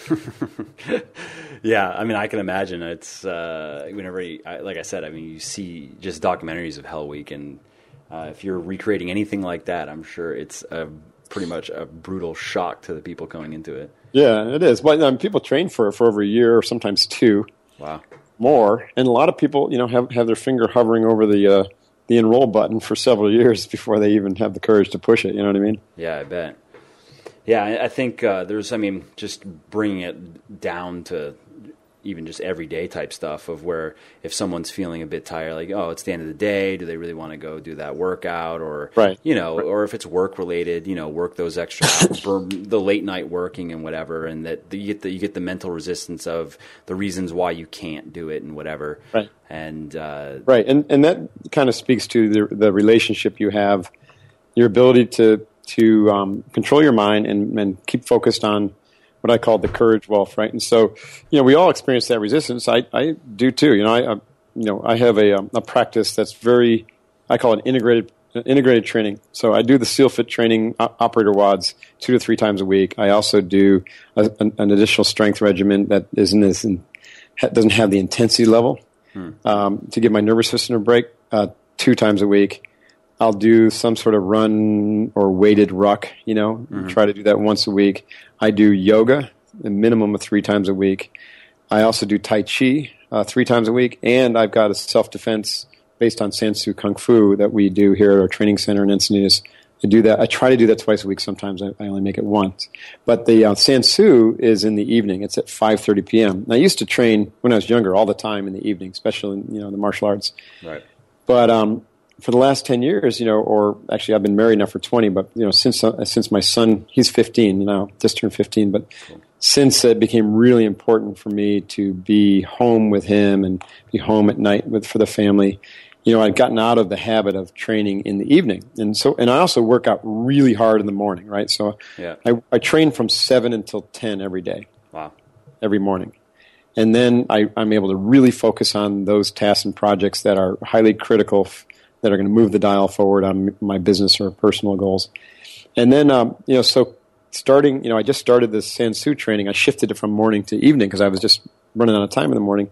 Yeah, I mean, I can imagine. It's uh, whenever, you, I, like I said, I mean, you see just documentaries of Hell Week, and uh, if you're recreating anything like that, I'm sure it's a, pretty much a brutal shock to the people going into it. Yeah, it is. Well, um, people train for for over a year or sometimes two. Wow. More, and a lot of people, you know, have, have their finger hovering over the uh, the enroll button for several years before they even have the courage to push it. You know what I mean? Yeah, I bet. Yeah, I think uh, there's, I mean, just bringing it down to even just everyday type stuff of where if someone's feeling a bit tired, like, oh, it's the end of the day, do they really want to go do that workout? Or, right. you know, right. or if it's work related, you know, work those extra hours, the late night working and whatever, and that you get the, you get the mental resistance of the reasons why you can't do it and whatever. Right. And, uh, right. And, and that kind of speaks to the, the relationship you have, your ability to, to um, control your mind and, and keep focused on what I call the courage wealth, right? And so, you know, we all experience that resistance. I, I do too. You know, I, I you know I have a a practice that's very, I call it integrated integrated training. So I do the SEAL Fit training, uh, operator W O Ds, two to three times a week. I also do a, an, an additional strength regimen that isn't as in, doesn't have the intensity level hmm. um, to give my nervous system a break. Uh, two times a week. I'll do some sort of run or weighted ruck, you know, mm-hmm. try to do that once a week. I do yoga, a minimum of three times a week. I also do Tai Chi uh, three times a week, and I've got a self-defense based on Sansu Kung Fu that we do here at our training center in Encinitas. I do that. I try to do that twice a week. Sometimes I, I only make it once. But the uh, Sansu is in the evening. It's at five thirty p.m. And I used to train when I was younger all the time in the evening, especially in, you know, the martial arts. Right. But um, for the last ten years, you know, or actually I've been married now for twenty, but, you know, since uh, since my son, he's fifteen, you know, just turned fifteen, but cool. Since it became really important for me to be home with him and be home at night with for the family, you know, I'd gotten out of the habit of training in the evening. And so, and I also work out really hard in the morning, right? So yeah. I, I train from seven until ten every day. Wow. Every morning. And then I, I'm able to really focus on those tasks and projects that are highly critical f- that are going to move the dial forward on my business or personal goals. And then, um, you know, so starting, you know, I just started this Sansu training. I shifted it from morning to evening because I was just running out of time in the morning.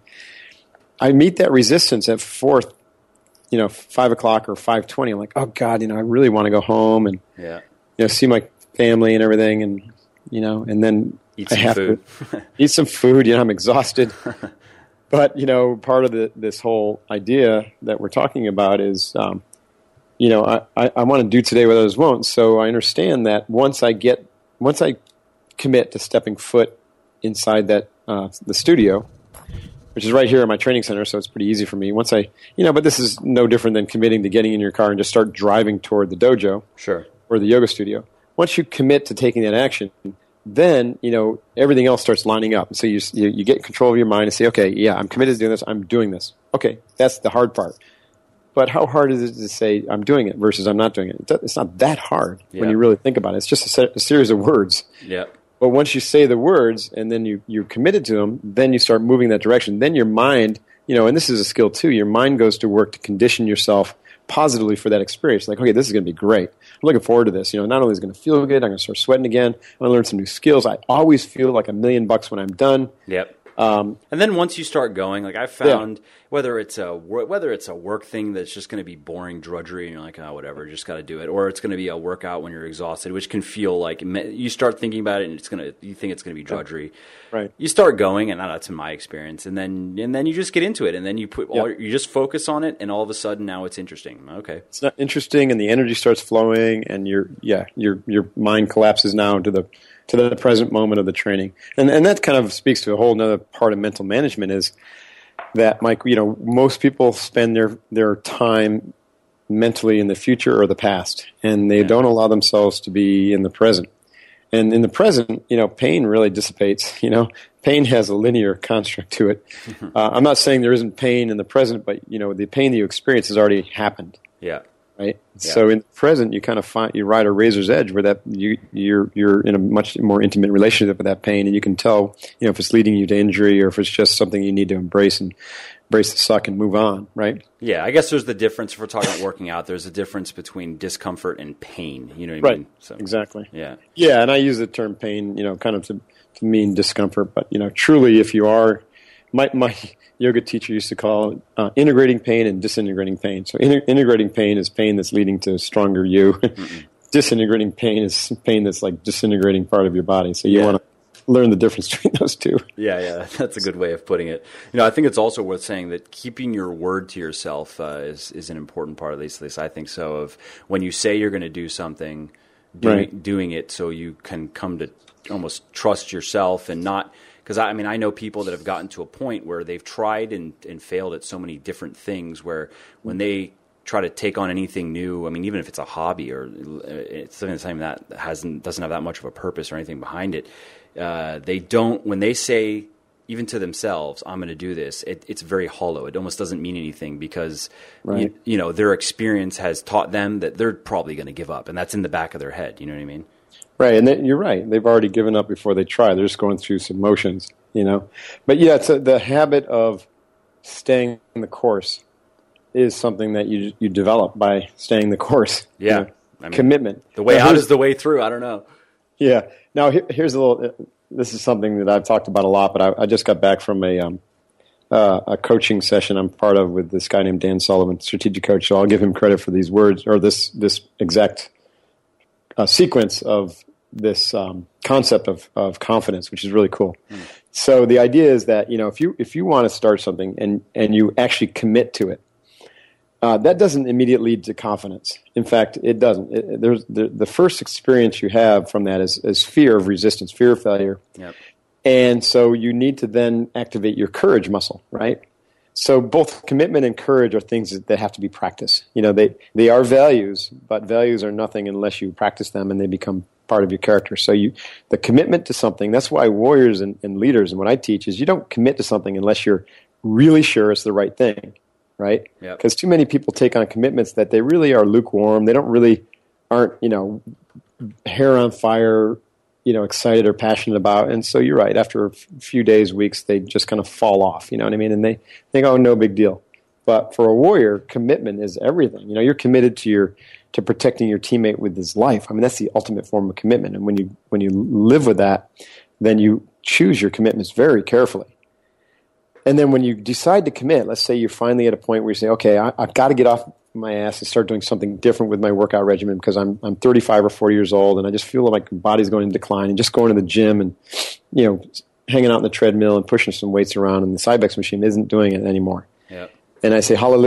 I meet that resistance at four, you know, five o'clock or five twenty. I'm like, oh God, you know, I really want to go home and, yeah. you know, see my family and everything. And, you know, and then eat I some have food. to eat some food. You know, I'm exhausted. But, you know, part of the, this whole idea that we're talking about is, um, you know, I, I, I want to do today what others won't. So I understand that once I get, once I commit to stepping foot inside that uh, the studio, which is right here in my training center, so it's pretty easy for me. Once I, you know, but this is no different than committing to getting in your car and just start driving toward the dojo, sure, or the yoga studio. Once you commit to taking that action, then, you know, everything else starts lining up. So you, you you get control of your mind and say, okay, yeah, I'm committed to doing this. I'm doing this. Okay, that's the hard part. But how hard is it to say I'm doing it versus I'm not doing it? It's not that hard yeah. when you really think about it. It's just a, set, a series of words. Yeah. But once you say the words and then you, you're committed to them, then you start moving that direction. Then your mind, you know, and this is a skill too, your mind goes to work to condition yourself positively for that experience. Like, okay, this is going to be great. I'm looking forward to this. You know, not only is it going to feel good, I'm going to start sweating again. I'm going to learn some new skills. I always feel like a million bucks when I'm done. Yep. Um, and then once you start going, like I found, yeah. whether it's a whether it's a work thing that's just going to be boring drudgery, and you're like, oh, whatever, just got to do it, or it's going to be a workout when you're exhausted, which can feel like you start thinking about it, and it's gonna you think it's going to be drudgery. Right. You start going, and that's in my experience, and then and then you just get into it, and then you put all, yeah. you just focus on it, and all of a sudden now it's interesting. Okay, it's not interesting, and the energy starts flowing, and your yeah your your mind collapses now into the to the present moment of the training. And and that kind of speaks to a whole other part of mental management is that, Mike, you know, most people spend their, their time mentally in the future or the past, and they yeah. don't allow themselves to be in the present. And in the present, you know, pain really dissipates. You know, pain has a linear construct to it. uh, I'm not saying there isn't pain in the present, but, you know, the pain that you experience has already happened. Yeah. Right. Yeah. So in the present, you kind of find you ride a razor's edge where that you you're you're in a much more intimate relationship with that pain, and you can tell, you know, if it's leading you to injury or if it's just something you need to embrace and embrace the suck and move on. Right. Yeah, I guess there's the difference. If we're talking about working out, there's a difference between discomfort and pain. You know what I right. mean? So, exactly. Yeah. Yeah, and I use the term pain, you know, kind of to to mean discomfort, but you know, truly, if you are, my my. yoga teacher used to call it uh, integrating pain and disintegrating pain. So in- integrating pain is pain that's leading to stronger you. Disintegrating pain is pain that's like disintegrating part of your body. So you yeah. want to learn the difference between those two. Yeah, yeah, that's a good way of putting it. You know, I think it's also worth saying that keeping your word to yourself uh, is is an important part, at least, at least I think so, of when you say you're going to do something, doing, right. doing it so you can come to almost trust yourself and not – because, I mean, I know people that have gotten to a point where they've tried and, and failed at so many different things where when they try to take on anything new, I mean, even if it's a hobby or it's something that hasn't doesn't have that much of a purpose or anything behind it, uh, they don't – when they say even to themselves, I'm going to do this, it, it's very hollow. It almost doesn't mean anything because, right. you, you know, their experience has taught them that they're probably going to give up, and that's in the back of their head. You know what I mean? Right, and then, you're right. They've already given up before they try. They're just going through some motions, you know. But yeah, it's a, the habit of staying in the course is something that you you develop by staying the course. Yeah, you know, I mean, commitment. The way now, out is the way through. I don't know. Yeah. Now here, here's a little. This is something that I've talked about a lot, but I, I just got back from a um, uh, a coaching session I'm part of with this guy named Dan Sullivan, strategic coach. So I'll give him credit for these words or this this exact. A sequence of this um, concept of, of confidence, which is really cool. Mm. So the idea is that, you know, if you if you want to start something and, and you actually commit to it, uh, that doesn't immediately lead to confidence. In fact, it doesn't. It, there's the, the first experience you have from that is, is fear of resistance, fear of failure. Yep. And so you need to then activate your courage muscle, right? So both commitment and courage are things that, that have to be practiced. You know, they, they are values, but values are nothing unless you practice them and they become part of your character. So you, the commitment to something, that's why warriors and, and leaders, and what I teach is you don't commit to something unless you're really sure it's the right thing, right? Because yep. too many people take on commitments that they really are lukewarm. They don't really, aren't, you know, hair on fire, you know, excited or passionate about. And so you're right. After a f- few days, weeks, they just kind of fall off, you know what I mean? And they think, oh, no big deal. But for a warrior, commitment is everything. You know, you're committed to your to protecting your teammate with his life. I mean, that's the ultimate form of commitment. And when you when you live with that, then you choose your commitments very carefully. And then when you decide to commit, let's say you're finally at a point where you say, okay, I, I've got to get off my ass and start doing something different with my workout regimen because I'm I'm thirty-five or forty years old and I just feel like my body's going in decline, and just going to the gym and, you know, hanging out on the treadmill and pushing some weights around and the Cybex machine isn't doing it anymore. Yeah. And I say, hallelujah.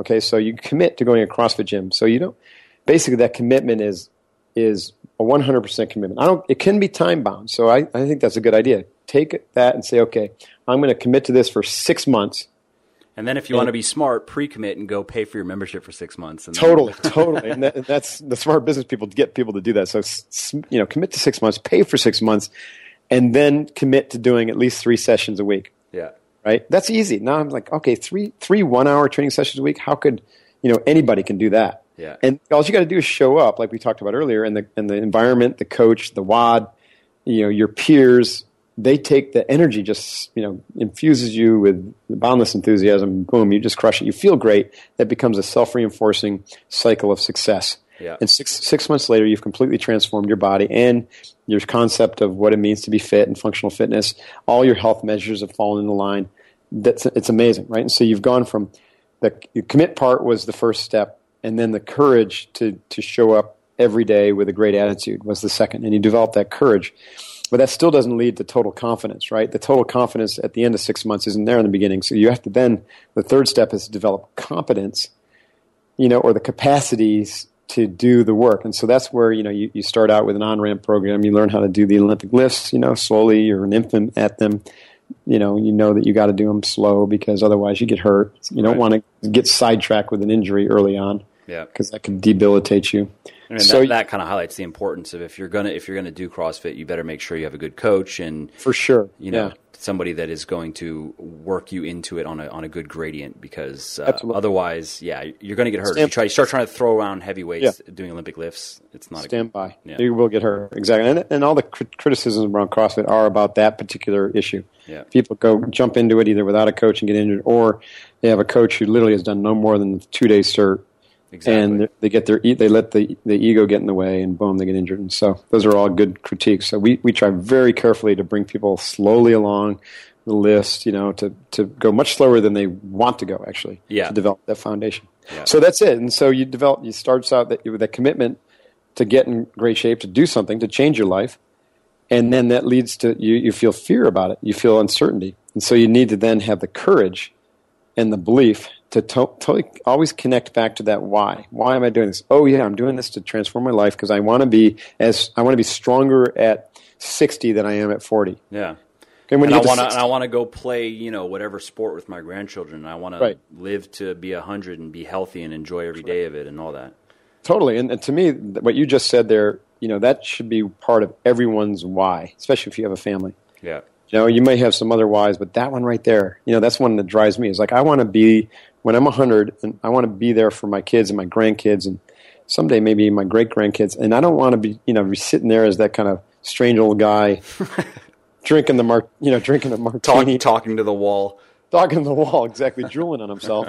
Okay, so you commit to going to a CrossFit gym. So you don't. Basically, that commitment is is a one hundred percent commitment. I don't. It can be time bound. So I, I think that's a good idea. Take that and say, okay, I'm going to commit to this for six months. And then if you and, want to be smart, pre-commit and go pay for your membership for six months. And totally, then... totally. And, that, and that's the smart business people to get people to do that. So, you know, commit to six months, pay for six months, and then commit to doing at least three sessions a week. Yeah. Right? That's easy. Now I'm like, okay, three three one-hour training sessions a week, how could, you know, anybody can do that? Yeah. And all you got to do is show up, like we talked about earlier, and the, and the environment, the coach, the W O D, you know, your peers, they take the energy, just, you know, infuses you with boundless enthusiasm. Boom, you just crush it. You feel great. That becomes a self-reinforcing cycle of success. Yeah. And six six months later, you've completely transformed your body and your concept of what it means to be fit and functional fitness. All your health measures have fallen into line. That's it's amazing, right? And so you've gone from the commit part was the first step, and then the courage to to show up every day with a great attitude was the second. And you develop that courage. But that still doesn't lead to total confidence, right? The total confidence at the end of six months isn't there in the beginning. So you have to then, the third step is to develop competence, you know, or the capacities to do the work. And so that's where, you know, you, you start out with an on-ramp program. You learn how to do the Olympic lifts, you know, slowly. You're an infant at them. You know, you know that you got to do them slow because otherwise you get hurt. You don't right. want to get sidetracked with an injury early on. Yeah. Because that can debilitate you. I mean, so that, that kind of highlights the importance of if you're gonna if you're gonna do CrossFit, you better make sure you have a good coach and for sure, you know, yeah. somebody that is going to work you into it on a on a good gradient. Because uh, otherwise, yeah, you're going to get hurt. Stand, if you try you start trying to throw around heavy weights yeah. doing Olympic lifts, it's not stand a good, by. Yeah. You will get hurt exactly, and, and all the crit- criticisms around CrossFit are about that particular issue. Yeah. People go jump into it either without a coach and get injured, or they have a coach who literally has done no more than two days cert. Exactly. And they get their they let the the ego get in the way, and boom, they get injured. And so those are all good critiques. So we, we try very carefully to bring people slowly along the list, you know, to, to go much slower than they want to go, actually, yeah. to develop that foundation. Yeah. So that's it. And so you develop, you starts out that with that commitment to get in great shape, to do something, to change your life, and then that leads to you you feel fear about it, you feel uncertainty, and so you need to then have the courage and the belief to to- totally always connect back to that why. Why am I doing this? Oh yeah, I'm doing this to transform my life because I want to be as I want to be stronger at sixty than I am at forty. Yeah. And, when and you I want to, and I want to go play, you know, whatever sport with my grandchildren. I want right. to live to be a hundred and be healthy and enjoy every day of it and all that. Totally. And, and to me, what you just said there, you know, that should be part of everyone's why, especially if you have a family. Yeah. You know, you may have some other whys, but that one right there, you know, that's one that drives me. It's like I want to be, when I'm one hundred, and I want to be there for my kids and my grandkids and someday maybe my great-grandkids. And I don't want to be, you know, be sitting there as that kind of strange old guy drinking the mar- you know, drinking a martini. Talk, talking to the wall. Talking to the wall, exactly, drooling on himself.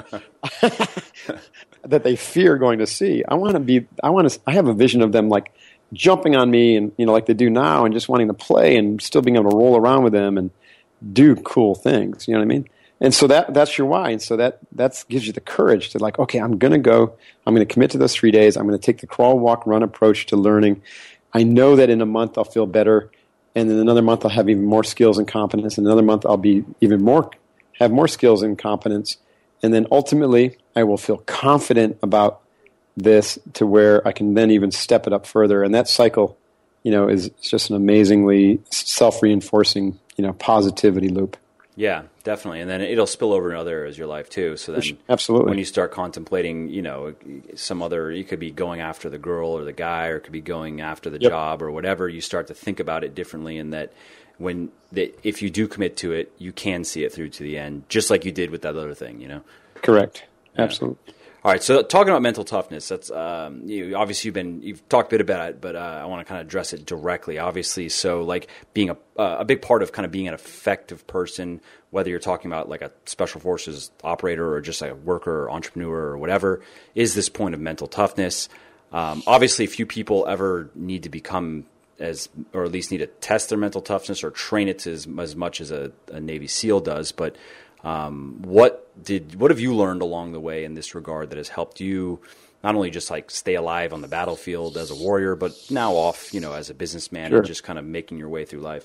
That they fear going to see. I want to be, I want to, I have a vision of them like jumping on me and, you know, like they do now and just wanting to play and still being able to roll around with them and do cool things. You know what I mean? And so that that's your why. And so that that's gives you the courage to like, okay, I'm going to go, I'm going to commit to those three days. I'm going to take the crawl, walk, run approach to learning. I know that in a month I'll feel better. And then another month I'll have even more skills and competence. And another month I'll be even more, have more skills and competence. And then ultimately I will feel confident about this to where I can then even step it up further. And that cycle, you know, is just an amazingly self-reinforcing, you know, positivity loop. Yeah, definitely. And then it'll spill over in other areas of your life too. So then absolutely, when you start contemplating, you know, some other, you could be going after the girl or the guy, or it could be going after the yep. job or whatever, you start to think about it differently, and that when that if you do commit to it, you can see it through to the end, just like you did with that other thing, you know? Correct. Yeah. Absolutely. All right, so talking about mental toughness, that's um, you, obviously you've been you've talked a bit about it, but uh, I want to kind of address it directly. Obviously, so like being a uh, a big part of kind of being an effective person, whether you're talking about like a special forces operator or just like a worker or entrepreneur or whatever, is this point of mental toughness. Um, obviously, few people ever need to become as, or at least need to test their mental toughness or train it to as, as much as a, a Navy SEAL does, but. Um, what did what have you learned along the way in this regard that has helped you not only just like stay alive on the battlefield as a warrior, but now off, you know, as a businessman sure. and just kind of making your way through life?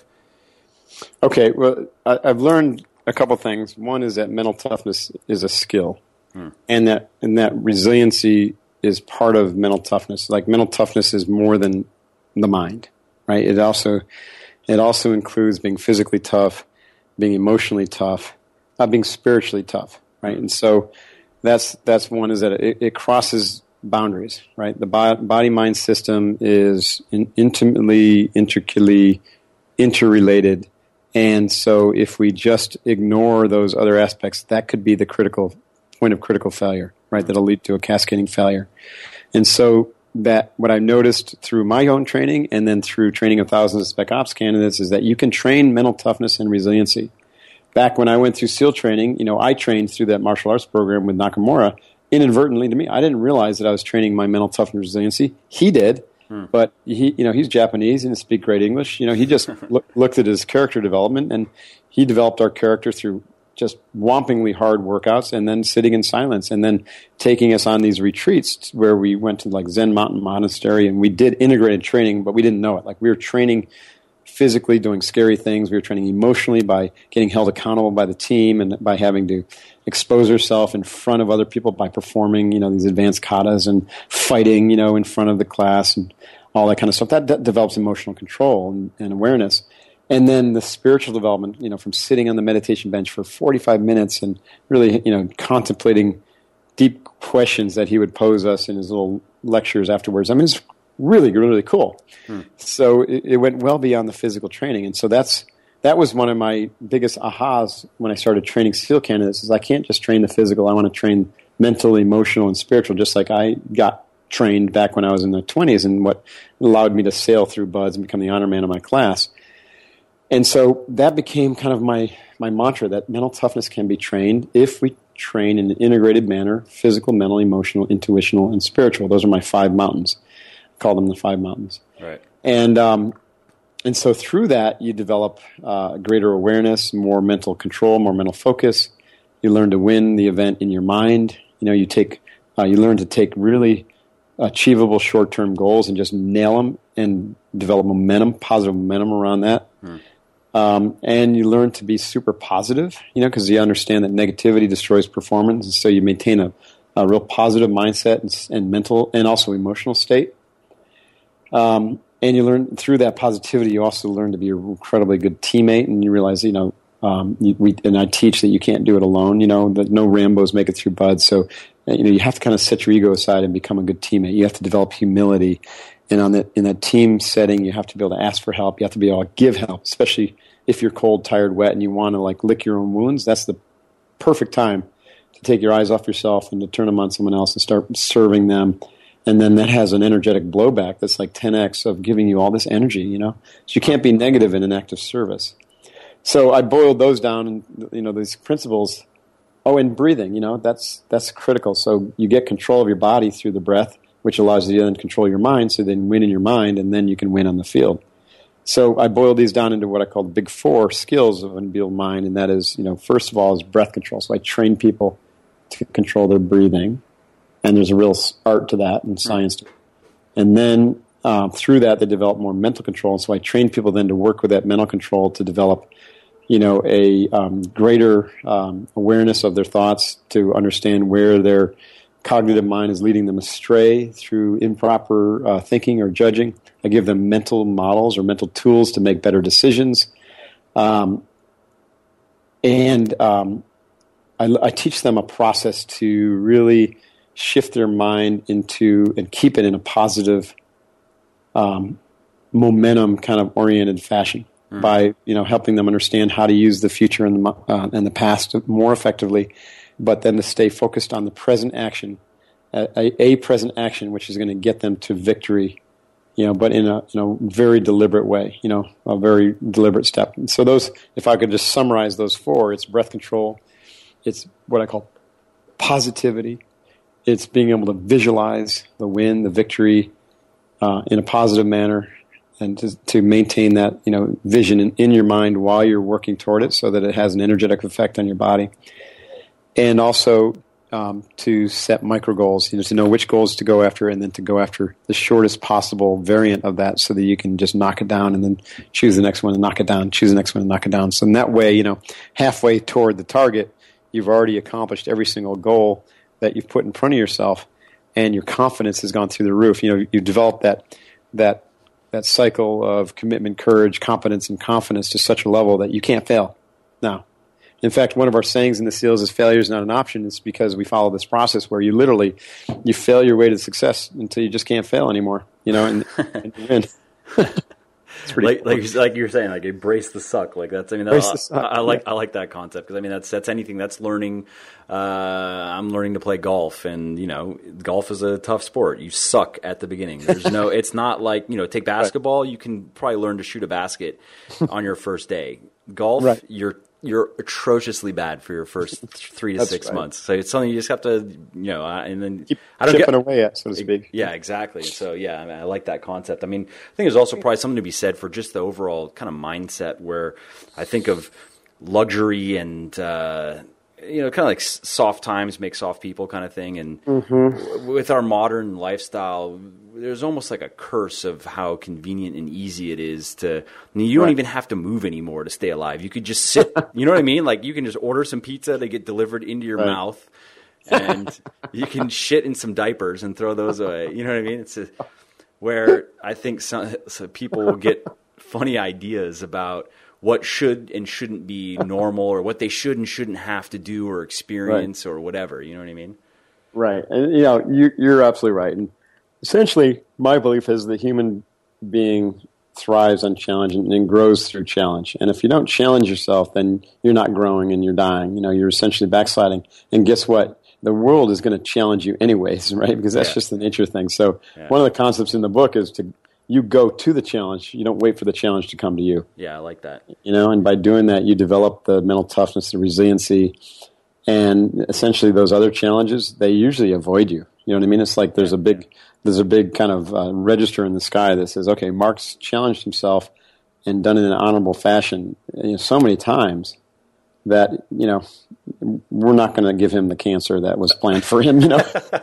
Okay, well, I, I've learned a couple things. One is that mental toughness is a skill. Hmm. And that and that resiliency is part of mental toughness. Like mental toughness is more than the mind, right? It also it also includes being physically tough, being emotionally tough, uh, being spiritually tough, right? And so that's that's one is that it, it crosses boundaries, right? The body mind system is in, intimately, intricately interrelated, and so if we just ignore those other aspects, that could be the critical point of critical failure, right? That'll lead to a cascading failure. And so that what I noticed through my own training and then through training of thousands of Spec Ops candidates is that you can train mental toughness and resiliency. Back when I went through SEAL training, you know, I trained through that martial arts program with Nakamura inadvertently to me. I didn't realize that I was training my mental toughness and resiliency. He did, hmm. but he, you know, he's Japanese. He didn't speak great English. You know, he just look, looked at his character development, and he developed our character through just whompingly hard workouts and then sitting in silence and then taking us on these retreats where we went to like Zen Mountain Monastery and we did integrated training, but we didn't know it. Like we were training physically, doing scary things. We were training emotionally by getting held accountable by the team and by having to expose ourselves in front of other people by performing, you know, these advanced katas and fighting, you know, in front of the class and all that kind of stuff. That, that develops emotional control and, and awareness. And then the spiritual development, you know, from sitting on the meditation bench for forty-five minutes and really, you know, contemplating deep questions that he would pose us in his little lectures afterwards. I mean, it's really, really cool. Hmm. So it, it went well beyond the physical training. And so that's that was one of my biggest ahas when I started training SEAL candidates is I can't just train the physical. I want to train mental, emotional, and spiritual, just like I got trained back when I was in the twenties and what allowed me to sail through BUD/S and become the honor man of my class. And so that became kind of my, my mantra, that mental toughness can be trained if we train in an integrated manner, physical, mental, emotional, intuitional, and spiritual. Those are my five mountains. I call them the five mountains. Right. And um, and so through that, you develop uh, greater awareness, more mental control, more mental focus. You learn to win the event in your mind. You know, you take uh, you learn to take really achievable short-term goals and just nail them and develop momentum, positive momentum around that. Hmm. Um, and you learn to be super positive, you know, because you understand that negativity destroys performance, and so you maintain a, a real positive mindset and, and mental and also emotional state. Um, and you learn through that positivity, you also learn to be an incredibly good teammate, and you realize, you know, um, you, we and I teach that you can't do it alone. You know, that no Rambos make it through BUD/S. So, you know, you have to kind of set your ego aside and become a good teammate. You have to develop humility. And on that, in that team setting, you have to be able to ask for help. You have to be able to give help, especially if you're cold, tired, wet, and you want to like lick your own wounds. That's the perfect time to take your eyes off yourself and to turn them on someone else and start serving them. And then that has an energetic blowback that's like ten x of giving you all this energy, you know. So you can't be negative in an act of service. So I boiled those down, and you know, these principles. Oh, and breathing, you know, that's that's critical. So you get control of your body through the breath, which allows you to then control your mind, so then win in your mind, and then you can win on the field. So I boiled these down into what I call the big four skills of an unbeatable mind, and that is, you know, first of all is breath control. So I train people to control their breathing, and there's a real art to that and science to it. And then uh, through that, they develop more mental control. So I train people then to work with that mental control to develop, you know, a um, greater um, awareness of their thoughts, to understand where their cognitive mind is leading them astray through improper uh, thinking or judging. I give them mental models or mental tools to make better decisions. Um, and um, I, I teach them a process to really shift their mind into and keep it in a positive um, momentum kind of oriented fashion. Mm. By, you know, helping them understand how to use the future and the uh, and the past more effectively, but then to stay focused on the present action, a, a present action which is going to get them to victory, you know, but in a in a very deliberate way, you know, a very deliberate step. And so those, if I could just summarize those four, it's breath control, it's what I call positivity, it's being able to visualize the win, the victory uh, in a positive manner, and to, to maintain that, you know, vision in, in your mind while you're working toward it, so that it has an energetic effect on your body, and also um, to set micro goals, you know, to know which goals to go after, and then to go after the shortest possible variant of that, so that you can just knock it down, and then choose the next one and knock it down, choose the next one and knock it down. So in that way, you know, halfway toward the target, you've already accomplished every single goal that you've put in front of yourself, and your confidence has gone through the roof. You know, you develop that that that cycle of commitment, courage, competence, and confidence to such a level that you can't fail. Now, in fact, one of our sayings in the SEALs is failure is not an option. It's because we follow this process where you literally you fail your way to success until you just can't fail anymore. You know, and, and you win. It's pretty like, like, like you're saying, like embrace the suck. Like that's, I mean, that, I, I like, I like that concept because I mean, that's, that's anything that's learning. Uh, I'm learning to play golf, and you know, golf is a tough sport. You suck at the beginning. There's no, it's not like, you know, take basketball. You can probably learn to shoot a basket on your first day. Golf, right. you're, you're atrociously bad for your first three to six right. months. So it's something you just have to, you know, uh, and then keep I don't chipping get, away at, so to speak. Yeah, exactly. So yeah, I, mean, I like that concept. I mean, I think there's also probably something to be said for just the overall kind of mindset where I think of luxury and, uh, you know, kind of like soft times make soft people kind of thing. And mm-hmm. with our modern lifestyle, there's almost like a curse of how convenient and easy it is to, I mean, you right. don't even have to move anymore to stay alive. You could just sit, you know what I mean? Like you can just order some pizza, they get delivered into your right. mouth, and you can shit in some diapers and throw those away. You know what I mean? It's a, where I think some, so people will get funny ideas about what should and shouldn't be normal, or what they should and shouldn't have to do or experience right. or whatever. You know what I mean? Right. And, you know, you, you're absolutely right. And essentially, my belief is the human being thrives on challenge and, and grows through challenge. And if you don't challenge yourself, then you're not growing and you're dying. You know, you're essentially backsliding. And guess what? The world is going to challenge you anyways, right? Because that's yeah. just the nature of things. So yeah. one of the concepts in the book is to you go to the challenge. You don't wait for the challenge to come to you. Yeah, I like that. You know, and by doing that, you develop the mental toughness, the resiliency, and essentially those other challenges, they usually avoid you. You know what I mean? It's like there's a big, there's a big kind of uh, register in the sky that says, okay, Mark's challenged himself and done it in an honorable fashion, you know, so many times that, you know, we're not going to give him the cancer that was planned for him, you know.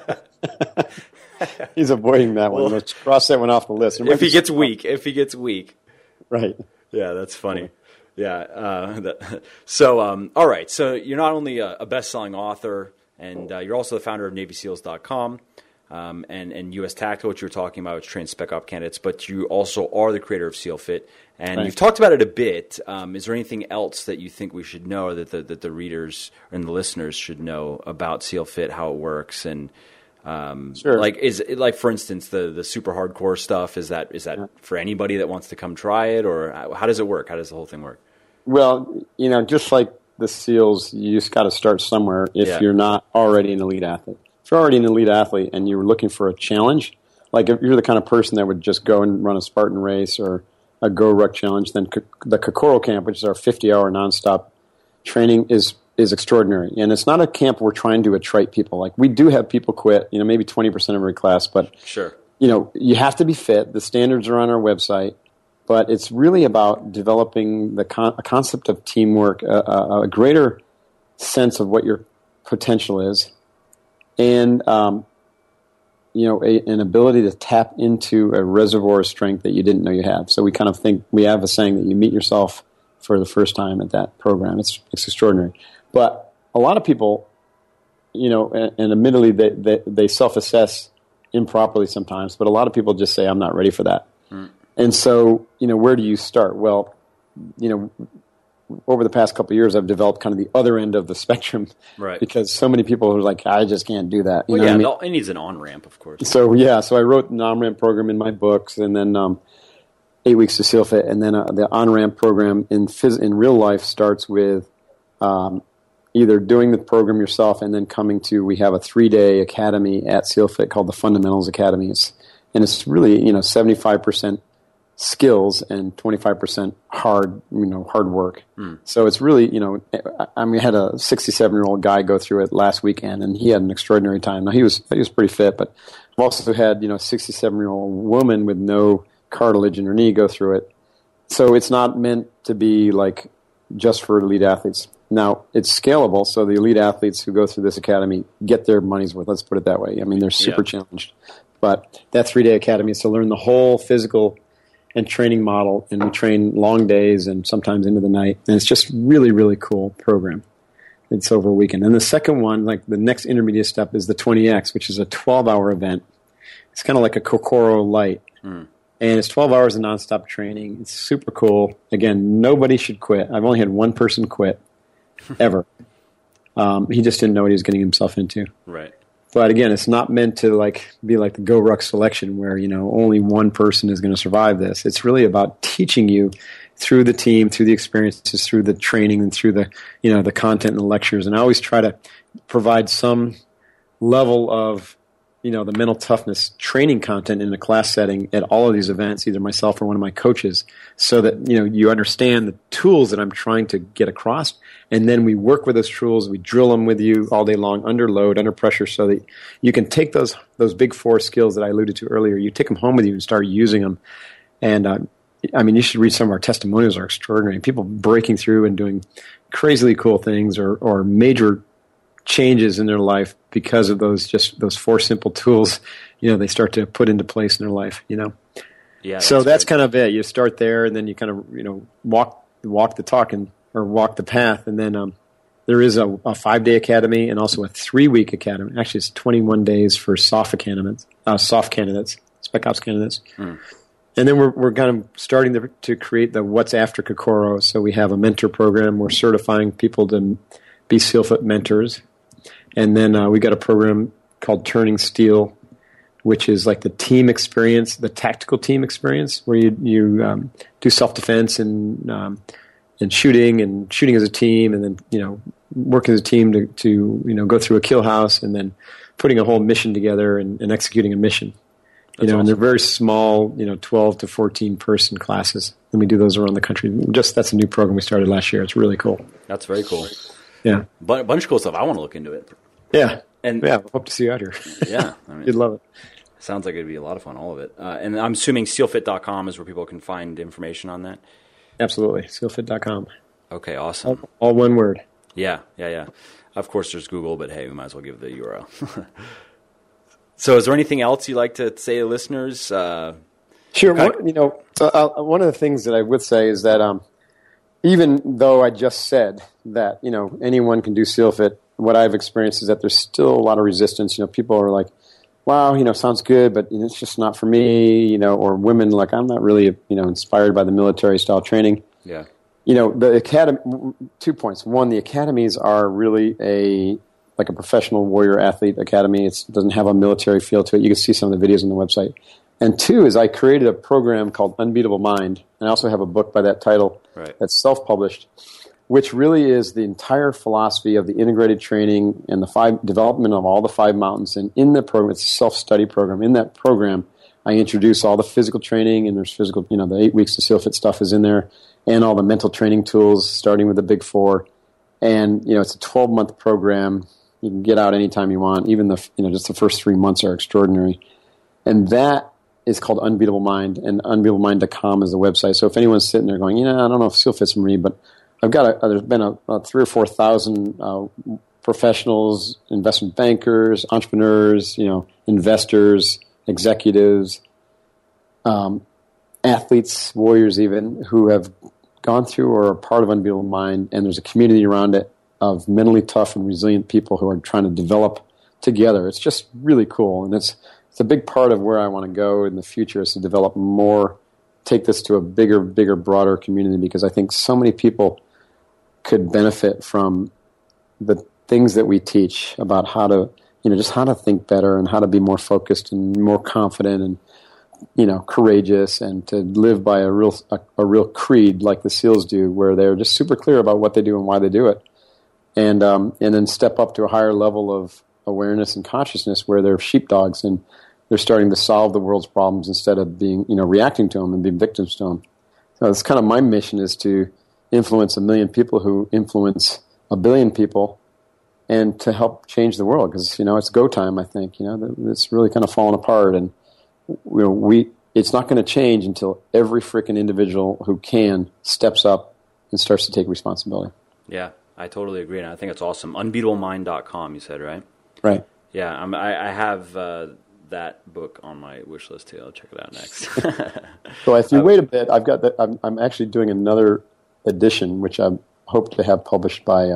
He's avoiding that one. Let's cross that one off the list. If he gets weak, if he gets weak. Right. Yeah, that's funny. Yeah. Uh, that, so, um, all right. So you're not only a, a best-selling author, and uh, you're also the founder of Navy Seals dot com um, and, and U S Tactical, which you were talking about, which trains Spec Op candidates, but you also are the creator of SEALFIT. And right. you've talked about it a bit. Um, is there anything else that you think we should know, or that the, that the readers and the listeners should know about SEALFIT, how it works, and Um, sure. Like is it, like for instance the the super hardcore stuff, is that is that yeah. for anybody that wants to come try it, or how does it work? How does the whole thing work? Well, you know, just like the SEALs, you just got to start somewhere. If yeah. you're not already an elite athlete, if you're already an elite athlete and you're looking for a challenge, like if you're the kind of person that would just go and run a Spartan race or a Go Ruck challenge, then the Kokoro Camp, which is our fifty-hour nonstop training, is. is extraordinary. And it's not a camp we're trying to attrite people. Like, we do have people quit, you know, maybe twenty percent of every class, but, sure. you know, you have to be fit. The standards are on our website, but it's really about developing the con- a concept of teamwork, a, a, a greater sense of what your potential is, and, um, you know, a, an ability to tap into a reservoir of strength that you didn't know you have. So we kind of think, we have a saying that you meet yourself for the first time at that program. It's, it's extraordinary. But a lot of people, you know, and, and admittedly they, they, they self-assess improperly sometimes, but a lot of people just say, I'm not ready for that. Mm. And so, you know, where do you start? Well, you know, over the past couple of years, I've developed kind of the other end of the spectrum. Right. Because so many people are like, I just can't do that. You well, know yeah, what I mean? It needs an on-ramp, of course. So, yeah, so I wrote an on-ramp program in my books, and then um, Eight Weeks to SEALFIT, and then uh, the on-ramp program in phys- in real life starts with um, either doing the program yourself and then coming to, we have a three-day academy at SEALFIT called the Fundamentals Academy. It's, and it's really, you know, seventy-five percent skills and twenty-five percent hard, you know, hard work. Mm. So it's really, you know, I mean, I had a sixty-seven-year-old guy go through it last weekend, and he had an extraordinary time. Now, he was he was pretty fit, but I've also had, you know, a sixty-seven-year-old woman with no cartilage in her knee go through it. So it's not meant to be like just for elite athletes. Now, it's scalable, so the elite athletes who go through this academy get their money's worth. Let's put it that way. I mean, they're super yeah. challenged. But that three-day academy is to learn the whole physical and training model, and we train long days and sometimes into the night. And it's just really, really cool program. It's over a weekend. And the second one, like the next intermediate step, is the twenty X, which is a twelve-hour event. It's kind of like a Kokoro Light. Mm. And it's twelve hours of nonstop training. It's super cool. Again, nobody should quit. I've only had one person quit, ever. um, he just didn't know what he was getting himself into. Right. But again, it's not meant to like be like the Go Ruck selection where, you know, only one person is going to survive this. It's really about teaching you through the team, through the experiences, through the training, and through the, you know, the content and the lectures. And I always try to provide some level of, you know, the mental toughness training content in a class setting at all of these events, either myself or one of my coaches, so that, you know, you understand the tools that I'm trying to get across. And then we work with those tools. We drill them with you all day long, under load, under pressure, so that you can take those those big four skills that I alluded to earlier. You take them home with you and start using them. And, uh, I mean, you should read some of our testimonials. Are extraordinary. People breaking through and doing crazily cool things or, or major changes in their life because of those just those four simple tools, you know, they start to put into place in their life, you know. Yeah. That's so that's kind of it. You start there, and then you kind of, you know, walk walk the talk and or walk the path, and then um, there is a, a five day academy and also a three week academy. Actually, it's twenty one days for soft candidates, uh, soft candidates, spec ops candidates. Mm. And then we're we're kind of starting to to create the What's After Kokoro. So we have a mentor program. We're certifying people to be SEALFIT mentors. And then uh, we got a program called Turning Steel, which is like the team experience, the tactical team experience, where you you um, do self-defense and um, and shooting and shooting as a team, and then, you know, work as a team to, to you know, go through a kill house, and then putting a whole mission together and, and executing a mission. You That's know, awesome. And they're very small, you know, twelve to fourteen person classes, and we do those around the country. Just that's a new program we started last year. It's really cool. That's very cool. Yeah, but a bunch of cool stuff. I want to look into it. Yeah, and yeah, hope to see you out here. Yeah, I mean, you'd love it. Sounds like it'd be a lot of fun, all of it. Uh, and I'm assuming SEALFIT dot com is where people can find information on that. Absolutely, SEALFIT dot com. Okay, awesome. All, all one word. Yeah, yeah, yeah. Of course, there's Google, but hey, we might as well give the U R L. So, is there anything else you'd like to say to listeners? Uh, sure. One, you know, uh, one of the things that I would say is that um, even though I just said that, you know, anyone can do SEALFIT, what I've experienced is that there's still a lot of resistance. You know, people are like, wow, you know, sounds good, but, you know, it's just not for me, you know, or women like, I'm not really, you know, inspired by the military style training. Yeah. You know, the academy, two points. One, the academies are really a, like a professional warrior athlete academy. It's, it doesn't have a military feel to it. You can see some of the videos on the website. And two is I created a program called Unbeatable Mind, and I also have a book by that title right. that's self-published, which really is the entire philosophy of the integrated training and the five development of all the five mountains. And in the program, it's a self-study program. In that program, I introduce all the physical training, and there's physical, you know, the eight weeks to SEALFIT stuff is in there, and all the mental training tools, starting with the big four. And, you know, it's a twelve-month program. You can get out anytime you want. Even the, you know, just the first three months are extraordinary. And that is called Unbeatable Mind, and unbeatable mind dot com is the website. So if anyone's sitting there going, you know, I don't know if SEALFIT's for me, but I've got a, there's been a, a three or four thousand uh, professionals, investment bankers, entrepreneurs, you know, investors, executives, um, athletes, warriors even, who have gone through or are part of Unbeatable Mind, and there's a community around it of mentally tough and resilient people who are trying to develop together. It's just really cool, and it's it's a big part of where I want to go in the future is to develop more, take this to a bigger, bigger, broader community, because I think so many people could benefit from the things that we teach about how to, you know, just how to think better and how to be more focused and more confident and, you know, courageous, and to live by a real a, a real creed like the SEALs do, where they're just super clear about what they do and why they do it, and um, and then step up to a higher level of awareness and consciousness where they're sheepdogs and they're starting to solve the world's problems instead of being, you know, reacting to them and being victims to them. So it's kind of my mission is to influence a million people who influence a billion people, and to help change the world, because, you know, it's go time. I think, you know, it's really kind of falling apart, and you know, we it's not going to change until every freaking individual who can steps up and starts to take responsibility. Yeah, I totally agree, and I think it's awesome. unbeatable mind dot com, you said, right? Right. Yeah, I'm, I, I have uh, that book on my wish list too. I'll check it out next. So if you wait a bit, I've got that. I'm, I'm actually doing another edition, which I hope to have published by uh,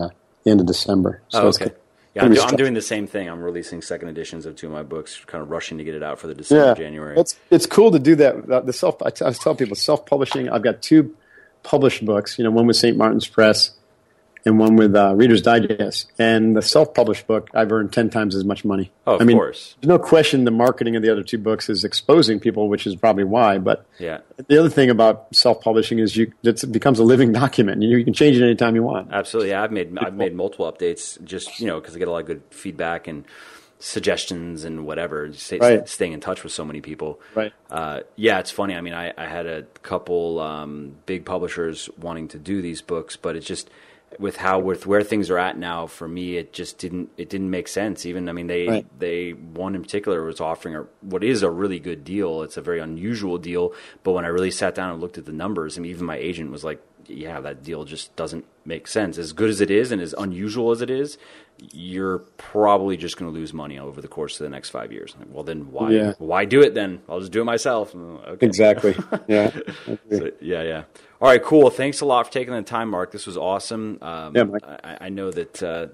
the end of December. So oh, it's okay. gonna, Yeah, I'm, do, I'm doing the same thing. I'm releasing second editions of two of my books, kind of rushing to get it out for the December, yeah, January. It's it's cool to do that. The self, I, t- I tell people self-publishing. I've got two published books. You know, one with Saint Martin's Press, and one with uh, Reader's Digest. And the self-published book, I've earned ten times as much money. Oh, of I mean, course. There's no question the marketing of the other two books is exposing people, which is probably why. But yeah. the other thing about self-publishing is you it becomes a living document. You, you can change it anytime you want. Absolutely. Yeah, I've made I've made multiple updates just, you know, because I get a lot of good feedback and suggestions and whatever, stay, right. staying in touch with so many people. Right. Uh, yeah, it's funny. I mean, I, I had a couple um, big publishers wanting to do these books, but it's just with how with where things are at now, for me, it just didn't it didn't make sense. Even I mean, they right. they one in particular was offering a, what is a really good deal. It's a very unusual deal, but when I really sat down and looked at the numbers, I mean, even my agent was like, "Yeah, that deal just doesn't make sense. As good as it is and as unusual as it is, you're probably just going to lose money over the course of the next five years." Like, well, then why yeah. why do it then? I'll just do it myself. Okay. Exactly. Yeah. so, yeah, yeah. All right, cool. Thanks a lot for taking the time, Mark. This was awesome. Um, yeah, Mike. I, I know that uh,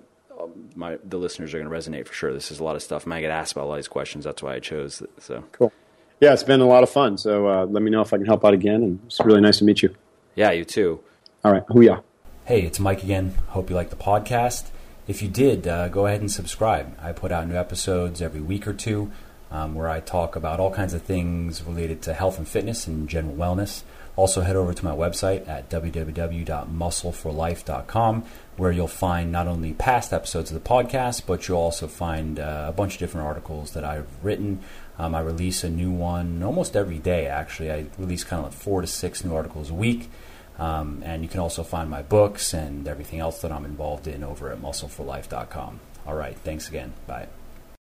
my the listeners are going to resonate for sure. This is a lot of stuff. I might get asked about a lot of these questions. That's why I chose it. So cool. Yeah, it's been a lot of fun. So uh, let me know if I can help out again. And it's really nice to meet you. Yeah, you too. All right. Hoo-yah. Hey, it's Mike again. Hope you like the podcast. If you did, uh, go ahead and subscribe. I put out new episodes every week or two um, where I talk about all kinds of things related to health and fitness and general wellness. Also, head over to my website at w w w dot muscle for life dot com, where you'll find not only past episodes of the podcast, but you'll also find uh, a bunch of different articles that I've written. Um, I release a new one almost every day, actually. I release kind of like four to six new articles a week. Um, and you can also find my books and everything else that I'm involved in over at muscle for life dot com. All right, thanks again. Bye.